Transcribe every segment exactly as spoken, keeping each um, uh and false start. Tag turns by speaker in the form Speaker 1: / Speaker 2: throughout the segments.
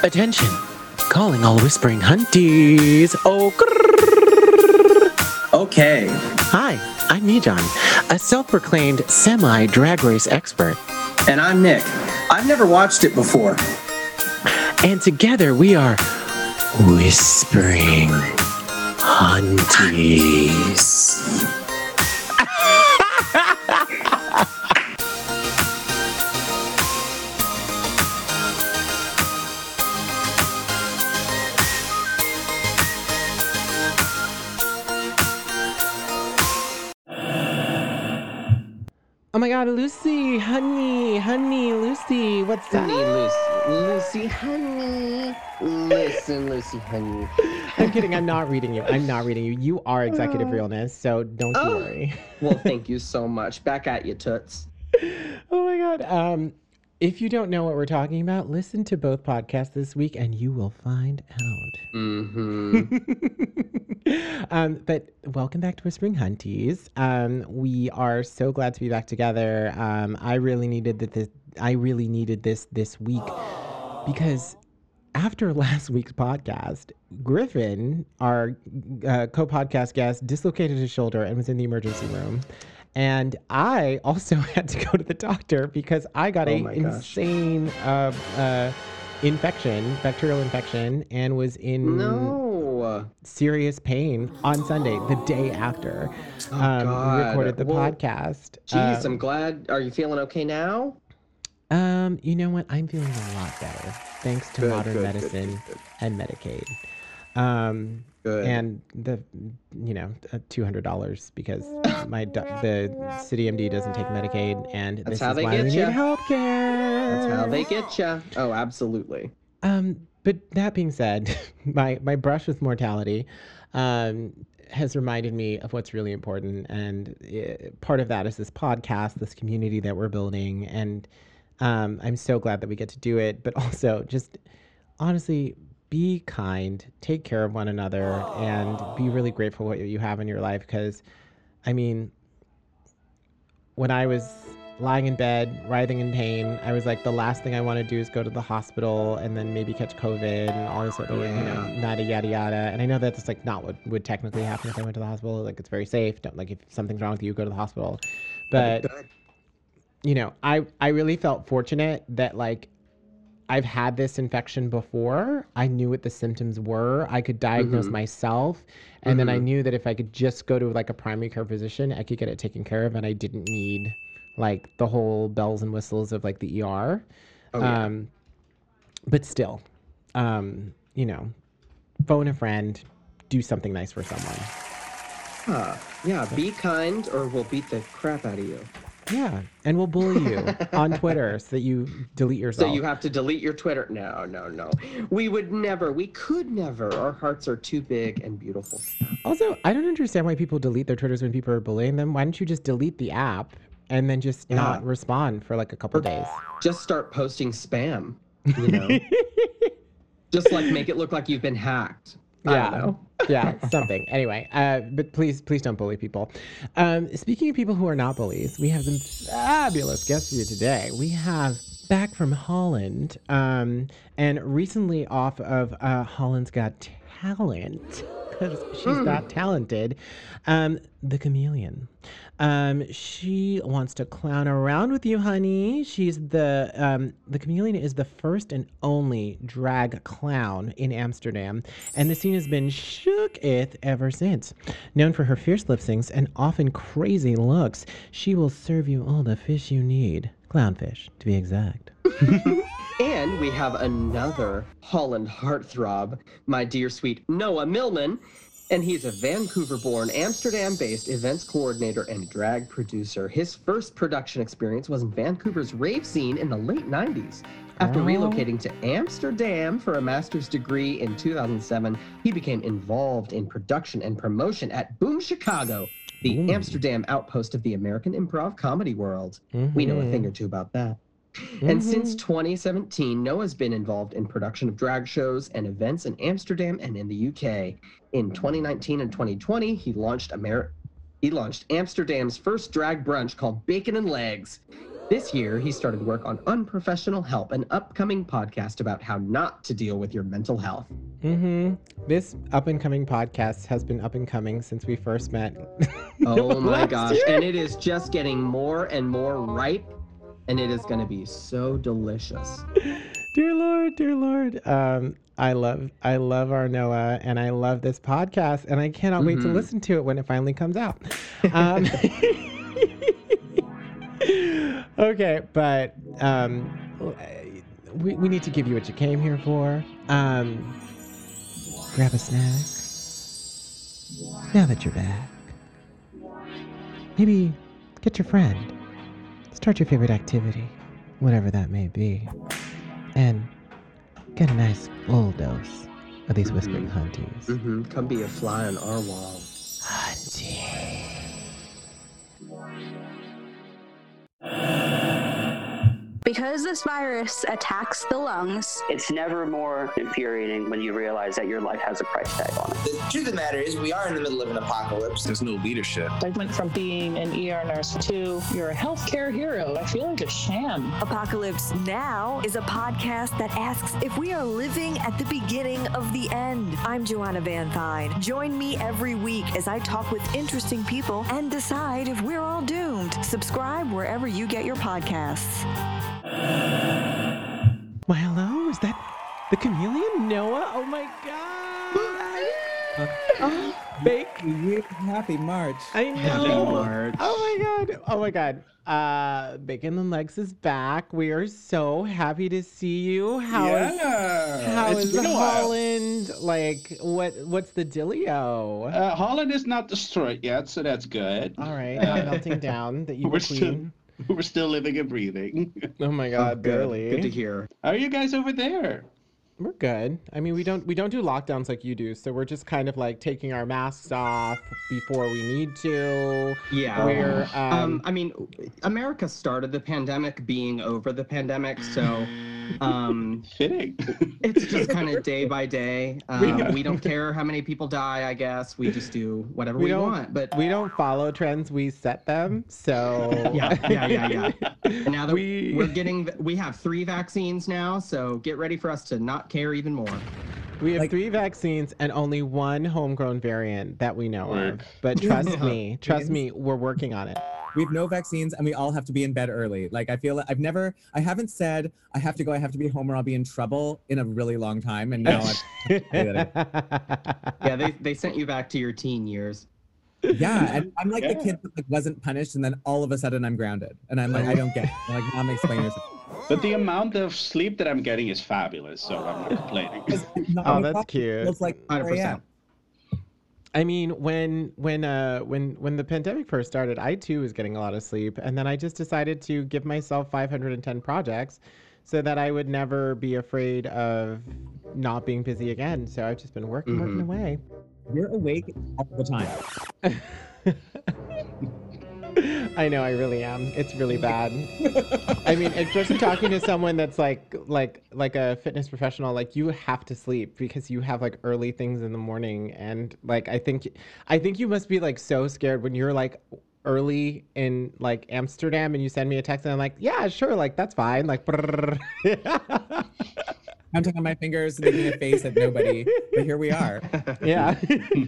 Speaker 1: Attention! Calling all whispering hunties. Oh, grrr.
Speaker 2: Okay.
Speaker 1: Hi, I'm Mijan, a self-proclaimed semi-drag race expert.
Speaker 2: And I'm Nick. I've never watched it before.
Speaker 1: And together we are Whispering Hunties. Oh my god, Lucy, honey, honey, Lucy, what's up?
Speaker 3: Honey, Lucy, Lucy, honey. Listen, Lucy, honey.
Speaker 1: I'm kidding, I'm not reading you. I'm not reading you. You are executive realness, so don't you
Speaker 3: Oh.
Speaker 1: worry.
Speaker 3: Well, thank you so much. Back at you, toots.
Speaker 1: Oh my god. Um, if you don't know what we're talking about, listen to both podcasts this week and you will find out.
Speaker 3: Mm-hmm.
Speaker 1: um, but welcome back to Whispering Hunties. Um, we are so glad to be back together. Um, I really needed that this. I really needed this this week because after last week's podcast, Griffin, our uh, co-podcast guest, dislocated his shoulder and was in the emergency room. And I also had to go to the doctor because I got
Speaker 3: Oh
Speaker 1: a
Speaker 3: my gosh.
Speaker 1: insane uh, uh, infection, bacterial infection, and was in
Speaker 3: No.
Speaker 1: serious pain on Sunday, the day after
Speaker 3: Oh,
Speaker 1: um, we
Speaker 3: God.
Speaker 1: recorded the
Speaker 3: Well,
Speaker 1: podcast.
Speaker 3: Jeez,
Speaker 1: Um,
Speaker 3: I'm glad. Are you feeling okay now?
Speaker 1: Um, you know what? I'm feeling a lot better thanks to
Speaker 3: Good,
Speaker 1: modern
Speaker 3: good, good,
Speaker 1: medicine
Speaker 3: good, good.
Speaker 1: and Medicaid. Um,
Speaker 3: Good.
Speaker 1: and the, you know, uh, two hundred dollars because my do- the City M D doesn't take Medicaid, and
Speaker 3: That's
Speaker 1: this
Speaker 3: how
Speaker 1: is
Speaker 3: they
Speaker 1: why
Speaker 3: get
Speaker 1: we
Speaker 3: ya.
Speaker 1: need healthcare.
Speaker 3: That's how they get you. Oh, absolutely.
Speaker 1: Um, but that being said, my my brush with mortality, um, has reminded me of what's really important, and uh, part of that is this podcast, this community that we're building, and um, I'm so glad that we get to do it. But also, just honestly, be kind, take care of one another, and be really grateful for what you have in your life. Because, I mean, when I was lying in bed, writhing in pain, I was like, the last thing I want to do is go to the hospital and then maybe catch COVID and all this other, you know, yada, yada, yada. And I know that that's like not what would technically happen if I went to the hospital. Like, it's very safe. Don't, like, if something's wrong with you, go to the hospital. But,
Speaker 3: Good.
Speaker 1: you know, I, I really felt fortunate that, like, I've had this infection before. I knew what the symptoms were. I could diagnose
Speaker 3: Mhm.
Speaker 1: myself. And then I
Speaker 3: Mhm.
Speaker 1: knew that if I could just go to like a primary care physician, I could get it taken care of and I didn't need like the whole bells and whistles of like the E R.
Speaker 3: Oh, yeah.
Speaker 1: Um, but still, um, you know, phone a friend, do something nice for someone.
Speaker 3: Huh. Yeah, be kind or we'll beat the crap out of you.
Speaker 1: Yeah. And we'll bully you on Twitter so that you delete
Speaker 3: So
Speaker 1: yourself.
Speaker 3: you have to delete your Twitter. No, no, no. We would never. We could never. Our hearts are too big and beautiful.
Speaker 1: Also, I don't understand why people delete their Twitters when people are bullying them. Why don't you just delete the app and then just
Speaker 3: Yeah.
Speaker 1: not respond for like a couple days?
Speaker 3: Just start posting spam, you know? Just like make it look like you've been hacked. I
Speaker 1: Yeah.
Speaker 3: don't know.
Speaker 1: Yeah, something. Anyway, uh, but please, please don't bully people. Um, speaking of people who are not bullies, we have some fabulous guests for you today. We have back from Holland, um, and recently off of uh, Holland's Got Talent, because she's that talented, um, the Chameleon. Um, she wants to clown around with you, honey. She's the um, the Chameleon is the first and only drag clown in Amsterdam, and the scene has been shooketh ever since. Known for her fierce lip syncs and often crazy looks, she will serve you all the fish you need, clownfish to be exact.
Speaker 3: And we have another Holland heartthrob, my dear sweet Noah Millman. And he's a Vancouver-born, Amsterdam-based events coordinator and drag producer. His first production experience was in Vancouver's rave scene in the late nineties. After
Speaker 1: Girl.
Speaker 3: relocating to Amsterdam for a master's degree in two thousand seven, he became involved in production and promotion at Boom Chicago, the
Speaker 1: Boom.
Speaker 3: Amsterdam outpost of the American improv comedy world. We know a thing or two about that. And since twenty seventeen, Noah's been involved in production of drag shows and events in Amsterdam and in the U K. In twenty nineteen and twenty twenty, he launched Amer- he launched Amsterdam's first drag brunch called Bacon and Legs. This year, he started work on Unprofessional Help, an upcoming podcast about how not to deal with your mental health.
Speaker 1: Mm-hmm. This up-and-coming podcast has been up-and-coming since we first met.
Speaker 3: Oh my
Speaker 1: last
Speaker 3: gosh.
Speaker 1: year.
Speaker 3: And it is just getting more and more ripe, and it is going to be so delicious.
Speaker 1: Dear Lord, dear Lord. Um, I love I love our Noah, and I love this podcast, and I cannot wait to
Speaker 3: Mhm.
Speaker 1: listen to it when it finally comes out. Um, okay, but um, we, we need to give you what you came here for. Um, grab a snack. Now that you're back, maybe get your friend. Start your favorite activity, whatever that may be, and get a nice full dose of these whispering hunties.
Speaker 3: Mm-hmm. Come be a fly on our wall.
Speaker 1: Hunty.
Speaker 4: Because this virus attacks the lungs,
Speaker 5: It's never more infuriating when you realize that your life has a price tag on it.
Speaker 6: The truth of the matter is we are in the middle of an apocalypse.
Speaker 7: There's no leadership.
Speaker 8: I went from being an E R nurse to you're a healthcare hero. I feel like a sham.
Speaker 9: Apocalypse Now is a podcast that asks if we are living at the beginning of the end. I'm Joanna Van Thine. Join me every week as I talk with interesting people and decide if we're all doomed. Subscribe wherever you get your podcasts.
Speaker 1: Well, hello, is that the chameleon Noah? Oh my god! Oh, Bake.
Speaker 10: Happy March.
Speaker 1: I know.
Speaker 3: March.
Speaker 1: Oh my god. Oh my god. Uh, Bacon and Legs is back. We are so happy to see you. How is
Speaker 11: yeah.
Speaker 1: how
Speaker 11: It's
Speaker 1: is
Speaker 11: been a while.
Speaker 1: Holland? Like, what what's the dealio?
Speaker 11: Uh, Holland is not destroyed yet, so that's good.
Speaker 1: All right, not melting down. The evil
Speaker 11: We're
Speaker 1: queen.
Speaker 11: still we're still living and breathing.
Speaker 1: Oh my god,
Speaker 3: good.
Speaker 1: barely.
Speaker 3: Good to hear.
Speaker 11: How are you guys over there?
Speaker 1: We're good. I mean, we don't we don't do lockdowns like you do, so we're just kind of like taking our masks off before we need to.
Speaker 3: Yeah.
Speaker 1: We're um,
Speaker 3: Um, I mean, America started the pandemic being over the pandemic, so um,
Speaker 11: Fitting.
Speaker 3: it's just kind of day by day. Um, we don't care how many people die, I guess. We just do whatever we,
Speaker 1: we don't
Speaker 3: want. But
Speaker 1: we don't follow trends, we set them. So
Speaker 3: yeah, yeah, yeah, yeah. And now that
Speaker 1: We-
Speaker 3: we're getting, we have three vaccines now, so get ready for us to not care even more.
Speaker 1: we have
Speaker 10: Like-
Speaker 1: three vaccines and only one homegrown variant that we know
Speaker 11: Work.
Speaker 1: of. But trust me, trust me, we're working on it.
Speaker 10: We have no vaccines and we all have to be in bed early. Like I feel like I've never, I haven't said I have to go, I have to be home or I'll be in trouble in a really long time. And now I've,
Speaker 3: Yeah, they, they sent you back to your teen years.
Speaker 10: yeah. And I'm like the
Speaker 11: Yeah.
Speaker 10: kid that like wasn't punished and then all of a sudden I'm grounded. And I'm like, I don't get it. I'm like, Mom, explain yourself.
Speaker 11: But the amount of sleep that I'm getting is fabulous, so I'm not complaining.
Speaker 1: Oh, that's cute.
Speaker 10: It's like
Speaker 3: one hundred percent.
Speaker 1: I mean, when when uh when when the pandemic first started, I too was getting a lot of sleep, and then I just decided to give myself five hundred ten projects, so that I would never be afraid of not being busy again. So I've just been working, working
Speaker 3: Mhm.
Speaker 1: away.
Speaker 10: You're awake all the time.
Speaker 1: I know, I really am. It's really bad. I mean, especially talking to someone that's like like like a fitness professional, like you have to sleep because you have like early things in the morning, and like I think I think you must be like so scared when you're like early in like Amsterdam and you send me a text and I'm like, yeah, sure, like that's fine, like.
Speaker 10: Counting on my fingers, making a face at nobody. But here we are.
Speaker 1: Yeah.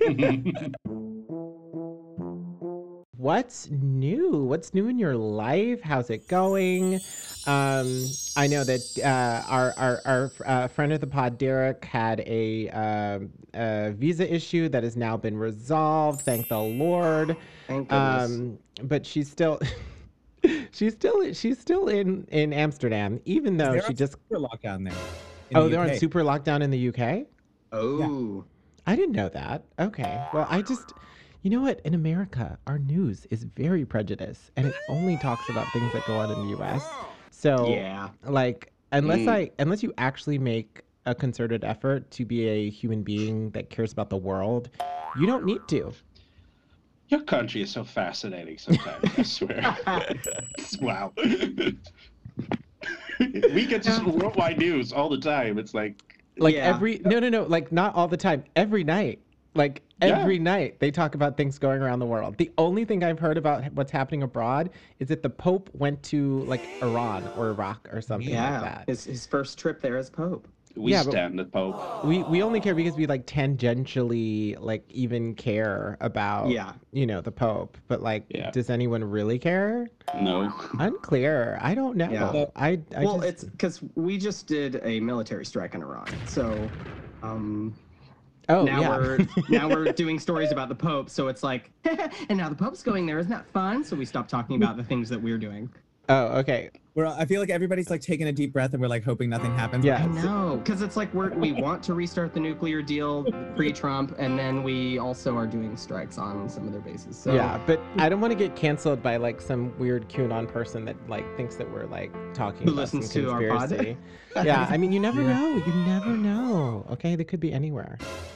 Speaker 1: What's new? What's new in your life? How's it going? Um, I know that uh, our our, our uh, friend of the pod, Derek, had a, um a visa issue that has now been resolved. Thank the Lord.
Speaker 3: Thank goodness.
Speaker 1: Um, but she's still, she's still, she's still in in Amsterdam, even though
Speaker 10: They're
Speaker 1: she
Speaker 10: on
Speaker 1: just.
Speaker 10: super lockdown there. in
Speaker 1: Oh,
Speaker 10: the
Speaker 1: they're
Speaker 10: U
Speaker 1: on
Speaker 10: K.
Speaker 1: super lockdown in the U K.
Speaker 3: Oh.
Speaker 1: I didn't know that. Okay. Well, I just, you know what? In America, our news is very prejudiced and it only talks about things that go on in the U S. So,
Speaker 3: Yeah.
Speaker 1: like, unless
Speaker 11: Mm.
Speaker 1: I, unless you actually make a concerted effort to be a human being that cares about the world, you don't need to.
Speaker 11: Your country is so fascinating sometimes, I swear. Wow. We get just worldwide news all the time. It's like,
Speaker 1: Like
Speaker 3: Yeah.
Speaker 1: every, no, no, no, like not all the time, every night. Like
Speaker 11: Yeah.
Speaker 1: every night they talk about things going around the world. The only thing I've heard about what's happening abroad is that the Pope went to like Iran or Iraq or something
Speaker 3: Yeah,
Speaker 1: like that.
Speaker 3: his, his first trip there as Pope.
Speaker 11: We
Speaker 1: Yeah, but-
Speaker 11: stand the Pope.
Speaker 1: We we only care because we like tangentially like even care about
Speaker 3: Yeah.
Speaker 1: you know the Pope. But like,
Speaker 11: Yeah.
Speaker 1: does anyone really care?
Speaker 11: No.
Speaker 1: Unclear. I don't know.
Speaker 3: Yeah.
Speaker 1: I, I
Speaker 3: well,
Speaker 1: just,
Speaker 3: it's because we just did a military strike in Iran, so um,
Speaker 1: oh
Speaker 3: now
Speaker 1: yeah.
Speaker 3: we're now we're doing stories about the Pope. So it's like, and now the Pope's going there. Isn't that fun? So we stopped talking about the things that we're doing.
Speaker 1: Oh okay.
Speaker 10: We're, I feel like everybody's like taking a deep breath and we're like hoping nothing happens.
Speaker 1: Yeah.
Speaker 3: No, because it's like we're we want to restart the nuclear deal pre-Trump, and then we also are doing strikes on some of their bases. So
Speaker 1: Yeah, but I don't want to get canceled by like some weird QAnon person that like thinks that we're like talking
Speaker 3: Who
Speaker 1: about
Speaker 3: listens
Speaker 1: some
Speaker 3: to our pod.
Speaker 1: conspiracy. Yeah, I mean you never
Speaker 10: Yeah.
Speaker 1: know. You never know. Okay, they could be anywhere.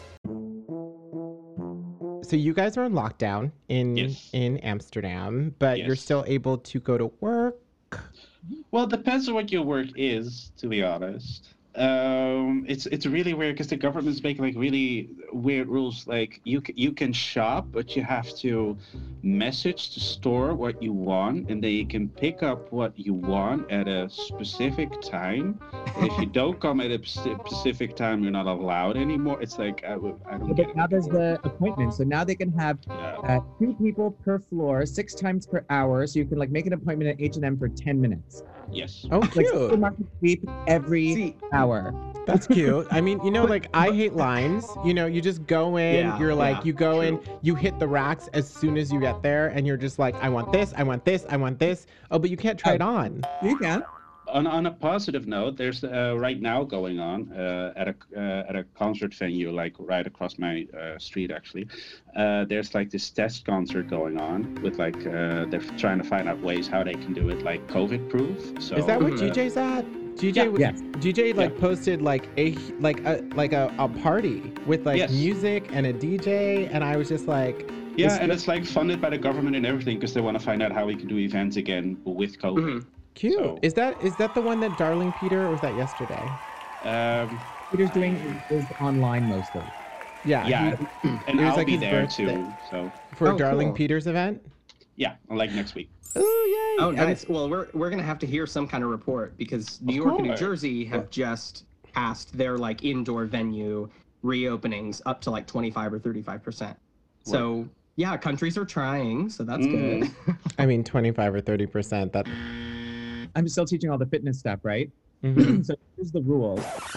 Speaker 1: So you guys are in lockdown in
Speaker 11: Yes.
Speaker 1: in Amsterdam, but you're
Speaker 11: Yes.
Speaker 1: still able to go to work.
Speaker 11: Well, it depends on what your work is, to be honest. Um, it's it's really weird because the government's making like really weird rules. Like you c- you can shop, but you have to message the store what you want, and then you can pick up what you want at a specific time. And if you don't come at a speci- specific time, you're not allowed anymore. It's like I, would- I don't get
Speaker 10: But
Speaker 11: it.
Speaker 10: now there's the appointment. So now they can have
Speaker 11: Yeah.
Speaker 10: uh, two people per floor, six times per hour. So you can like make an appointment at H and M for ten minutes.
Speaker 11: Yes.
Speaker 1: Oh,
Speaker 10: Like
Speaker 1: cute.
Speaker 10: supermarket sweep every
Speaker 3: See,
Speaker 10: hour.
Speaker 1: That's cute. I mean, you know, like I hate lines. You know, you just go in,
Speaker 3: Yeah,
Speaker 1: you're like,
Speaker 3: yeah,
Speaker 1: you go in,
Speaker 3: true.
Speaker 1: you hit the racks as soon as you get there, and you're just like, I want this, I want this, I want this. Oh, but you can't try it on.
Speaker 10: You can.
Speaker 11: On, on a positive note, there's uh, right now going on uh, at a uh, at a concert venue, like right across my uh, street, actually. Uh, there's like this test concert going on with like uh, they're trying to find out ways how they can do it like COVID proof. So
Speaker 1: Is that what
Speaker 11: uh,
Speaker 1: G J's at? G J,
Speaker 11: Yeah.
Speaker 1: was-
Speaker 10: Yes.
Speaker 1: G J like
Speaker 11: Yeah.
Speaker 1: posted like a like a like a, a party with like
Speaker 11: Yes.
Speaker 1: music and a D J, and I was just like,
Speaker 11: Yeah,
Speaker 1: this-
Speaker 11: and it's like funded by the government and everything because they want to find out how we can do events again with COVID.
Speaker 3: Mhm.
Speaker 1: cute.
Speaker 11: So-
Speaker 1: Is that is that the one that Darling Peter, or was that yesterday?
Speaker 11: Um,
Speaker 10: Peter's doing is online mostly.
Speaker 1: Yeah.
Speaker 11: yeah,
Speaker 1: he-
Speaker 11: and
Speaker 1: it was
Speaker 11: I'll
Speaker 1: like
Speaker 11: be
Speaker 1: his
Speaker 11: there
Speaker 1: birthday.
Speaker 11: too. So
Speaker 1: for
Speaker 3: Oh,
Speaker 1: Darling
Speaker 3: cool.
Speaker 1: Peter's event.
Speaker 11: yeah, like next week.
Speaker 1: Oh yay!
Speaker 3: Oh,
Speaker 1: I mean,
Speaker 3: nice. Well, we're we're gonna have to hear some kind of report because New
Speaker 11: Of
Speaker 3: York and New
Speaker 11: course.
Speaker 3: Jersey have just passed their like indoor venue reopenings up to like twenty-five or thirty-five percent. So yeah, countries are trying, so that's
Speaker 11: Mm.
Speaker 3: good.
Speaker 1: I mean, twenty-five or thirty percent. That.
Speaker 10: I'm still teaching all the fitness stuff, right?
Speaker 1: Mhm.
Speaker 10: So here's the rules.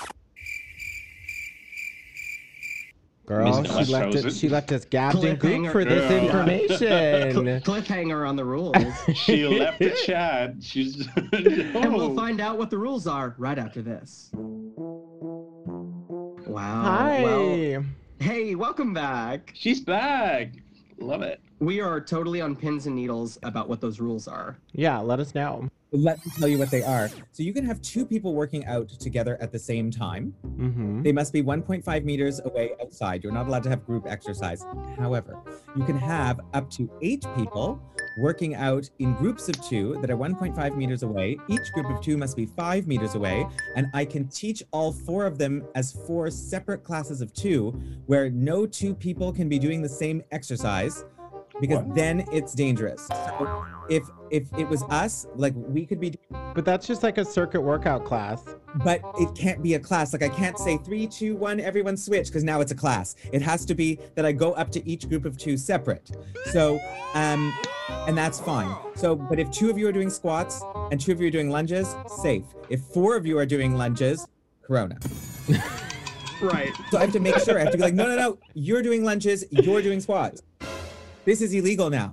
Speaker 1: Girl,
Speaker 11: Mister
Speaker 1: she left it.
Speaker 11: Frozen.
Speaker 1: She left us gabbed and goop
Speaker 3: Cliffhanger.
Speaker 1: for this
Speaker 11: Girl.
Speaker 1: information.
Speaker 3: Cl- cliffhanger on the rules.
Speaker 11: She left the chat. She's
Speaker 3: And we'll
Speaker 11: no.
Speaker 3: find out what the rules are right after this. Wow.
Speaker 1: Hi.
Speaker 3: Well, hey, welcome back.
Speaker 11: She's back. Love it.
Speaker 3: We are totally on pins and needles about what those rules are.
Speaker 1: Yeah, let us know.
Speaker 10: Let me tell you what they are. So you can have two people working out together at the same time.
Speaker 1: Mm-hmm.
Speaker 10: They must be one point five meters away outside. You're not allowed to have group exercise. However, you can have up to eight people working out in groups of two that are one point five meters away. Each group of two must be five meters away. And I can teach all four of them as four separate classes of two, where no two people can be doing the same exercise, because
Speaker 11: What?
Speaker 10: then it's dangerous. So if if it was us, like we could be,
Speaker 1: But that's just like a circuit workout class.
Speaker 10: but it can't be a class. Like I can't say three, two, one, everyone switch, because now it's a class. It has to be that I go up to each group of two separate. So, um, and that's fine. So, but if two of you are doing squats and two of you are doing lunges, safe. If four of you are doing lunges, Corona.
Speaker 3: Right.
Speaker 10: So I have to make sure. I have to be like, no, no, no. You're doing lunges. You're doing squats. This is illegal now.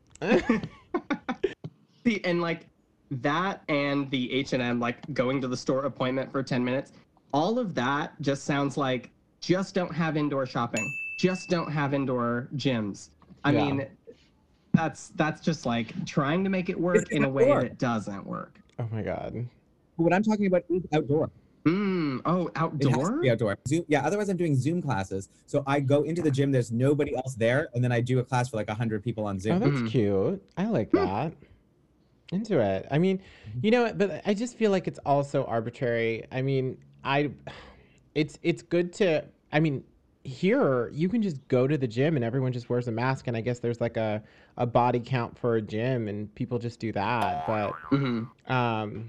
Speaker 3: See, and like that and the H and M, like going to the store appointment for ten minutes, all of that just sounds like just don't have indoor shopping. Just don't have indoor gyms. I
Speaker 1: Yeah.
Speaker 3: mean, that's that's just like trying to make it work
Speaker 10: It's
Speaker 3: in a way
Speaker 10: outdoor.
Speaker 3: that doesn't work.
Speaker 1: Oh my god.
Speaker 10: But what I'm talking about is outdoor.
Speaker 3: Mm, oh,
Speaker 10: It has
Speaker 3: outdoor?
Speaker 10: to be outdoor. Zoom, yeah, otherwise I'm doing Zoom classes. So I go into the gym, there's nobody else there, and then I do a class for like one hundred people on
Speaker 1: Oh,
Speaker 10: Zoom.
Speaker 1: that's
Speaker 3: Mhm.
Speaker 1: cute. I like that. Into it. I mean, you know, what, but I just feel like it's also arbitrary. I mean, I, it's it's good to. I mean, here you can just go to the gym and everyone just wears a mask, and I guess there's like a, a body count for a gym and people just do that. But
Speaker 3: Mm-hmm.
Speaker 1: um,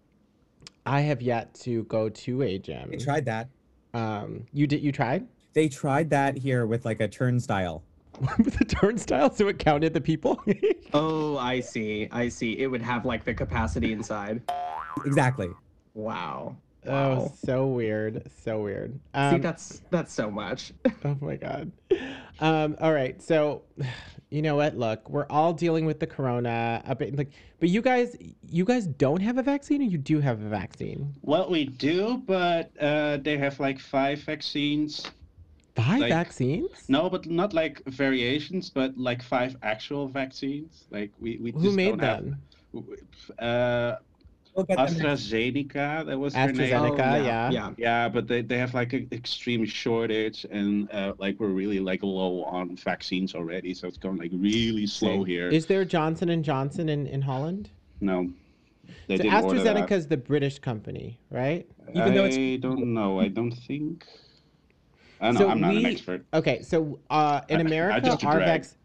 Speaker 1: I have yet to go to a gym.
Speaker 10: They tried that.
Speaker 1: Um, you did? You tried?
Speaker 10: They tried that here with like a turnstile.
Speaker 1: With the turnstile, so it counted the people.
Speaker 3: Oh, I see. I see. It would have like the capacity inside.
Speaker 10: Exactly.
Speaker 3: Wow.
Speaker 1: Oh,
Speaker 3: Wow.
Speaker 1: so weird, so weird.
Speaker 3: See,
Speaker 1: Um,
Speaker 3: that's that's so much.
Speaker 1: oh my god. Um, all right, so you know what? Look, we're all dealing with the corona. A bit, like, but you guys, you guys don't have a vaccine, or you do have a vaccine?
Speaker 11: Well, we do, but uh, they have like five vaccines.
Speaker 1: Five
Speaker 11: Like-
Speaker 1: vaccines?
Speaker 11: No, but not like variations, but like five actual vaccines. Like we, we
Speaker 1: Who
Speaker 11: just
Speaker 1: made
Speaker 11: don't
Speaker 1: them?
Speaker 11: have. Uh,
Speaker 10: We'll get them next-
Speaker 11: AstraZeneca, that was their name.
Speaker 1: AstraZeneca,
Speaker 3: Oh,
Speaker 1: yeah.
Speaker 3: Yeah.
Speaker 11: Yeah, but they, they have like an extreme shortage, and uh, like we're really like low on vaccines already, so it's going like really slow here.
Speaker 1: Is there Johnson and Johnson in, in Holland?
Speaker 11: No, they
Speaker 1: So
Speaker 11: didn't order that.
Speaker 1: AstraZeneca is the British company, right?
Speaker 10: Even though it's-
Speaker 11: I don't know. I don't think. I know
Speaker 1: So
Speaker 11: I'm not an
Speaker 1: we-
Speaker 11: expert.
Speaker 1: Okay, so uh, in
Speaker 11: I- I
Speaker 1: America,
Speaker 11: just
Speaker 1: our
Speaker 11: drag.
Speaker 1: vac-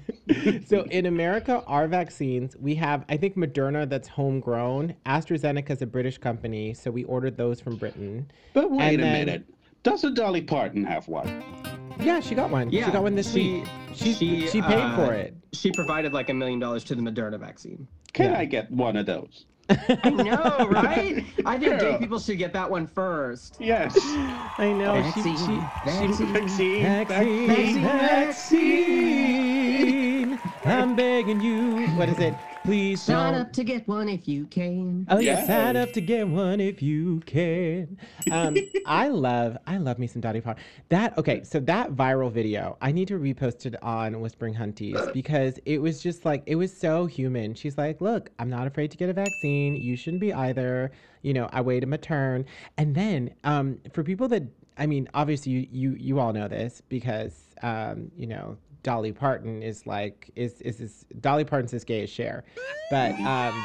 Speaker 1: so in America, our vaccines, we have, I think Moderna that's homegrown. AstraZeneca is a British company, so we ordered those from Britain.
Speaker 11: But wait
Speaker 1: and
Speaker 11: a
Speaker 1: then-
Speaker 11: minute. Doesn't Dolly Parton have one?
Speaker 1: Yeah, she got one.
Speaker 3: Yeah.
Speaker 1: She got one this
Speaker 3: she,
Speaker 1: week. She she,
Speaker 3: she,
Speaker 1: paid
Speaker 3: uh,
Speaker 1: for it.
Speaker 3: She provided like a million dollars to the Moderna vaccine.
Speaker 11: Can
Speaker 1: Yeah.
Speaker 11: I get one of those?
Speaker 3: I know, right? I think gay
Speaker 11: Yeah.
Speaker 3: people should get that one first.
Speaker 11: Yes.
Speaker 1: I know.
Speaker 3: Vaccine,
Speaker 1: she, she,
Speaker 3: vaccine,
Speaker 11: Vaccine.
Speaker 1: Vaccine,
Speaker 3: vaccine,
Speaker 1: vaccine. I'm begging you. What is it? Please
Speaker 3: Sign
Speaker 1: don't.
Speaker 3: up to get one if you can.
Speaker 1: Oh yeah,
Speaker 11: Yes.
Speaker 1: sign up to get one if you can. Um, I love, I love me some Dolly Parton. That okay, so that viral video, I need to repost it on Whispering Hunties because it was just like it was so human. She's like, "Look, I'm not afraid to get a vaccine. You shouldn't be either. You know, I waited my turn." And then, um, for people that, I mean, obviously you you you all know this because, um, you know. Dolly Parton is like is is, is Dolly Parton's as gay as Cher, but um,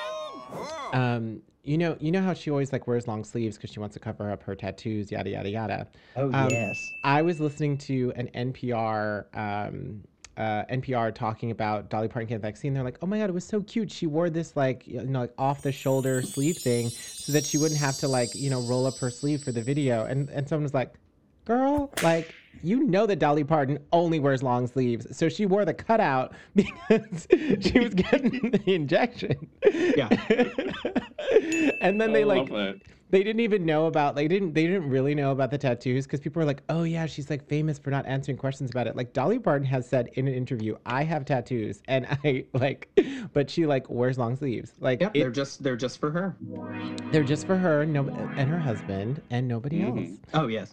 Speaker 1: um, you know you know how she always like wears long sleeves because she wants to cover up her tattoos, yada yada yada.
Speaker 3: Oh
Speaker 1: Um,
Speaker 3: yes.
Speaker 1: I was listening to an N P R um, uh, N P R talking about Dolly Parton getting the vaccine. They're like, oh my god, it was so cute. She wore this like you know like off the shoulder sleeve thing so that she wouldn't have to like you know roll up her sleeve for the video. And and someone was like, girl, like. You know that Dolly Parton only wears long sleeves, so she wore the cutout because she was getting the injection.
Speaker 3: Yeah.
Speaker 1: And then they
Speaker 11: I
Speaker 1: like
Speaker 11: love it.
Speaker 1: they didn't even know about they didn't they didn't really know about the tattoos because people were like, oh yeah, she's like famous for not answering questions about it. Like Dolly Parton has said in an interview, I have tattoos and I like, but she like wears long sleeves. Like
Speaker 3: Yep,
Speaker 1: it-
Speaker 3: they're just they're just for her.
Speaker 1: they're just for her, no, and her husband and nobody
Speaker 11: Mhm.
Speaker 1: else.
Speaker 3: Oh yes.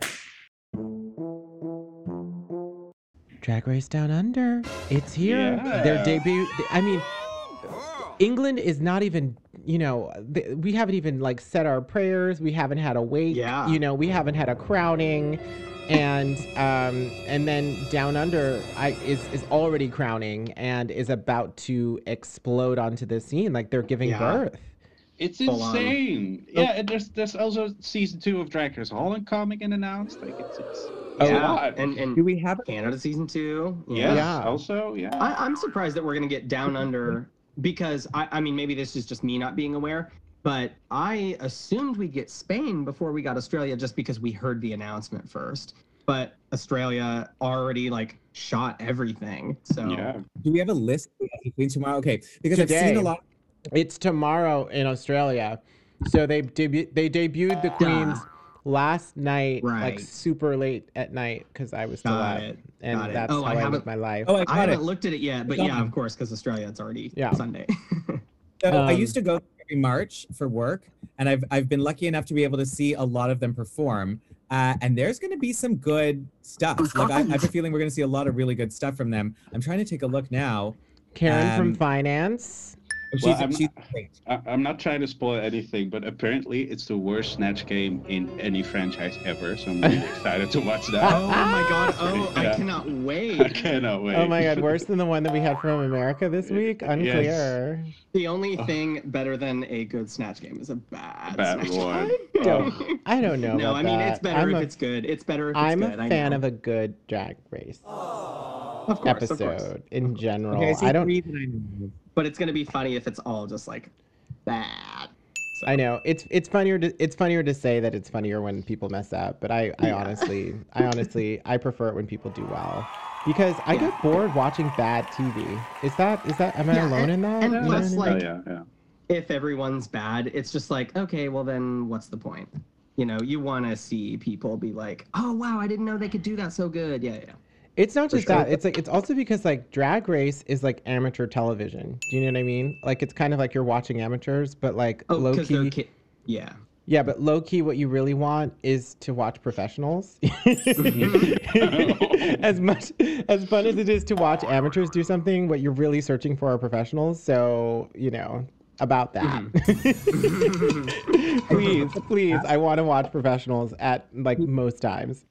Speaker 1: Drag Race Down Under. It's here.
Speaker 11: Yeah.
Speaker 1: Their debut. I mean, England is not even, you know, th- we haven't even like said our prayers. We haven't had a wake.
Speaker 3: Yeah.
Speaker 1: You know, we haven't had a crowning. And um, and then Down Under I, is is already crowning and is about to explode onto the scene. Like they're giving
Speaker 3: Yeah.
Speaker 1: birth.
Speaker 11: It's
Speaker 3: Full on.
Speaker 11: insane. Yeah, and there's there's also season two of Drag Race Holland coming and announced. Like it's it's, it's
Speaker 3: yeah.
Speaker 11: a lot.
Speaker 3: And and
Speaker 10: Do we have
Speaker 3: Canada season two.
Speaker 11: yes,
Speaker 1: Yeah.
Speaker 11: also yeah.
Speaker 3: I, I'm surprised that we're gonna get Down Under because I, I mean maybe this is just me not being aware, but I assumed we'd get Spain before we got Australia just because we heard the announcement first. But Australia already like shot everything. So
Speaker 11: yeah.
Speaker 10: Do we have a list of the queens tomorrow? Okay, because I've
Speaker 1: Today.
Speaker 10: seen a lot.
Speaker 1: It's tomorrow in Australia. So they debu- they debuted the queens last night, like
Speaker 3: Right.
Speaker 1: super late at night because I was still
Speaker 3: Got
Speaker 1: up,
Speaker 3: it.
Speaker 1: and
Speaker 3: Got it.
Speaker 1: that's
Speaker 3: Oh,
Speaker 1: how
Speaker 3: I
Speaker 1: I, live
Speaker 3: haven't-
Speaker 1: my life.
Speaker 10: Oh, I
Speaker 3: I
Speaker 10: got
Speaker 3: haven't
Speaker 10: it.
Speaker 3: looked at it yet, but
Speaker 10: It's
Speaker 3: yeah,
Speaker 10: on.
Speaker 3: of course, because Australia it's already
Speaker 1: Yeah.
Speaker 3: Sunday.
Speaker 10: So I
Speaker 1: Um,
Speaker 10: used to go every March for work, and I've I've been lucky enough to be able to see a lot of them perform. Uh, and there's going to be some good stuff. Like I, I have a feeling we're going to see a lot of really good stuff from them. I'm trying to take a look now.
Speaker 1: Karen from
Speaker 10: um,
Speaker 1: finance.
Speaker 10: Oh, she's,
Speaker 11: Well, I'm,
Speaker 10: she's great.
Speaker 11: I- I'm not trying to spoil anything, but apparently it's the worst Snatch game in any franchise ever. So I'm really excited to watch that.
Speaker 3: Oh my god! Oh,
Speaker 11: Yeah.
Speaker 3: I cannot wait.
Speaker 11: I cannot wait.
Speaker 1: Oh my god, worse than the one that we had from America this week? Unclear.
Speaker 3: The only thing better than a good Snatch game is a bad,
Speaker 11: Bad
Speaker 3: Snatch
Speaker 11: one.
Speaker 3: game.
Speaker 1: I don't, I don't know
Speaker 3: No,
Speaker 1: about
Speaker 3: I mean
Speaker 1: that.
Speaker 3: it's better
Speaker 1: I'm
Speaker 3: if
Speaker 1: a,
Speaker 3: it's good. It's better if it's
Speaker 1: I'm
Speaker 3: good.
Speaker 1: a
Speaker 3: I
Speaker 1: fan
Speaker 3: know.
Speaker 1: of a good Drag Race
Speaker 3: Of course,
Speaker 1: episode
Speaker 3: of course.
Speaker 1: in general.
Speaker 10: Okay, I see
Speaker 1: I don't.
Speaker 10: three that I know.
Speaker 3: But it's gonna be funny if it's all just like bad. So,
Speaker 1: I know it's it's funnier to it's funnier to say that it's funnier when people mess up, but I, I
Speaker 3: Yeah.
Speaker 1: honestly I honestly I prefer it when people do well. Because I
Speaker 3: Yeah.
Speaker 1: get bored watching bad T V. Is that is that am I
Speaker 3: Yeah,
Speaker 1: alone
Speaker 3: and-
Speaker 1: in that?
Speaker 3: and
Speaker 1: You know
Speaker 3: plus,
Speaker 1: what I mean?
Speaker 3: like-
Speaker 11: Oh, yeah, yeah.
Speaker 3: if everyone's bad, it's just like, okay, well then what's the point? You know, you want to see people be like, oh wow, I didn't know they could do that so good. Yeah, yeah.
Speaker 1: It's not
Speaker 3: For
Speaker 1: just
Speaker 3: sure.
Speaker 1: that. It's like it's also because like Drag Race is like amateur television. Do you know what I mean? Like it's kind of like you're watching amateurs, but like
Speaker 3: Oh,
Speaker 1: low
Speaker 3: because they're
Speaker 1: key.
Speaker 3: ki- yeah.
Speaker 1: Yeah, but low key, what you really want is to watch professionals. as much as fun as it is to watch amateurs do something, what you're really searching for are professionals. So you know about that. please, please, I want to watch professionals at like most times.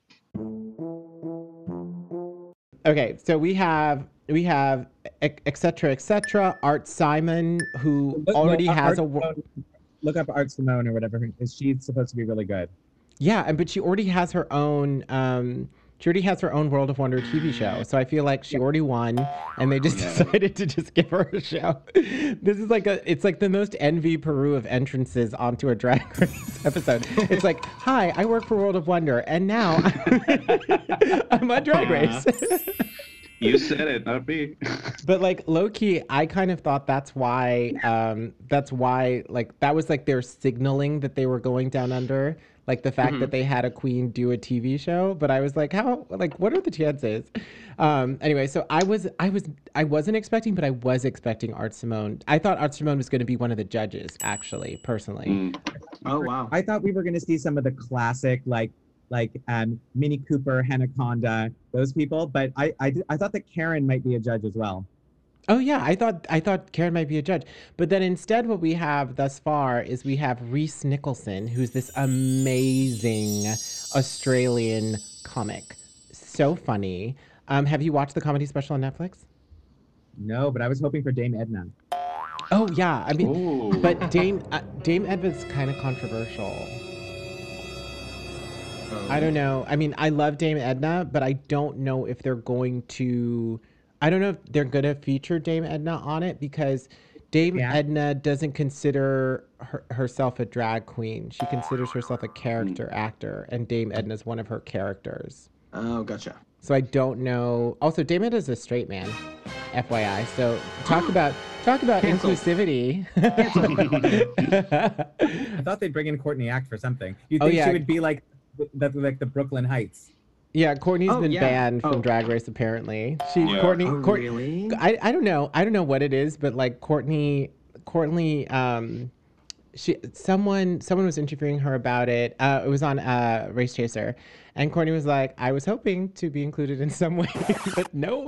Speaker 1: Okay, so we have we have et cetera, et cetera. Art Simon, who
Speaker 10: Look-
Speaker 1: already
Speaker 10: look,
Speaker 1: has
Speaker 10: Art
Speaker 1: a wo-
Speaker 10: Simone- Look up Art Simone or whatever. Is she's supposed to be really good?
Speaker 1: yeah, and but she already has her own. Um, she already has her own World of Wonder T V show, so I feel like she already won, and they just decided to just give her a show. This is like a, it's like the most envy Peru of entrances onto a Drag Race episode. It's like, hi, I work for World of Wonder, and now I'm on Drag Race.
Speaker 11: You said it, not me.
Speaker 1: But like low key, I kind of thought that's why um that's why like that was like their signaling that they were going down under, like the fact
Speaker 3: Mhm.
Speaker 1: that they had a queen do a T V show. But I was like, how like what are the chances? Um anyway, so I was I was I wasn't expecting, but I was expecting Art Simone. I thought Art Simone was gonna be one of the judges, actually, personally.
Speaker 11: Mm.
Speaker 3: Oh wow.
Speaker 10: I thought we were going to see some of the classic, like like um, Minnie Cooper, Hanaconda, those people. But I, I did- I thought that Karen might be a judge as well.
Speaker 1: Oh yeah, I thought I thought Karen might be a judge, but then instead, what we have thus far is we have Reese Nicholson, who's this amazing Australian comic, so funny. Um, have you watched the comedy special on Netflix?
Speaker 10: No, but I was hoping for Dame Edna.
Speaker 1: Oh yeah, I mean,
Speaker 11: Ooh.
Speaker 1: but Dame uh, Dame Edna's kind of controversial. I don't know. I mean, I love Dame Edna, but I don't know if they're going to. I don't know if they're going to feature Dame Edna on it because Dame
Speaker 10: Yeah.
Speaker 1: Edna doesn't consider her, herself a drag queen. She considers herself a character actor, and Dame Edna's one of her characters.
Speaker 3: Oh, gotcha.
Speaker 1: So I don't know. Also, Dame Edna's a straight man, F Y I. So talk about talk about
Speaker 3: Cancelled.
Speaker 1: inclusivity.
Speaker 10: I thought they'd bring in Courtney Act for something. You
Speaker 1: Oh,
Speaker 10: think
Speaker 1: yeah.
Speaker 10: she would be like the, like the Brooklyn Heights?
Speaker 1: Yeah, Courtney's
Speaker 3: Oh,
Speaker 1: been
Speaker 3: yeah.
Speaker 1: banned from
Speaker 3: Oh.
Speaker 1: Drag Race apparently. She
Speaker 11: Yeah.
Speaker 1: Courtney
Speaker 3: Oh,
Speaker 1: Court-
Speaker 3: really?
Speaker 1: I, I don't know. I don't know what it is, but like Courtney Courtney um she someone someone was interviewing her about it. Uh it was on uh Race Chaser. And Courtney was like, I was hoping to be included in some way, but no.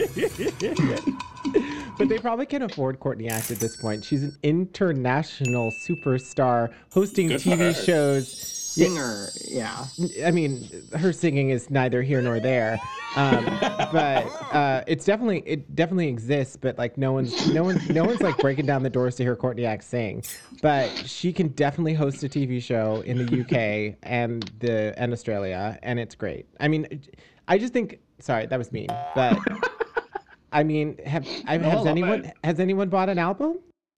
Speaker 1: But they probably can afford Courtney Act at this point. She's an international superstar hosting
Speaker 11: Good
Speaker 1: T
Speaker 11: for
Speaker 1: V
Speaker 11: her.
Speaker 1: shows.
Speaker 3: Singer, yeah.
Speaker 1: I mean, her singing is neither here nor there, um, but uh, it's definitely it definitely exists. But like no one's no one's no one's like breaking down the doors to hear Courtney Act sing. But she can definitely host a T V show in the U K and the and Australia, and it's great. I mean, I just think sorry that was mean, but I mean, have I,
Speaker 11: No, I
Speaker 1: has
Speaker 11: love
Speaker 1: anyone
Speaker 11: it.
Speaker 1: has anyone bought an album?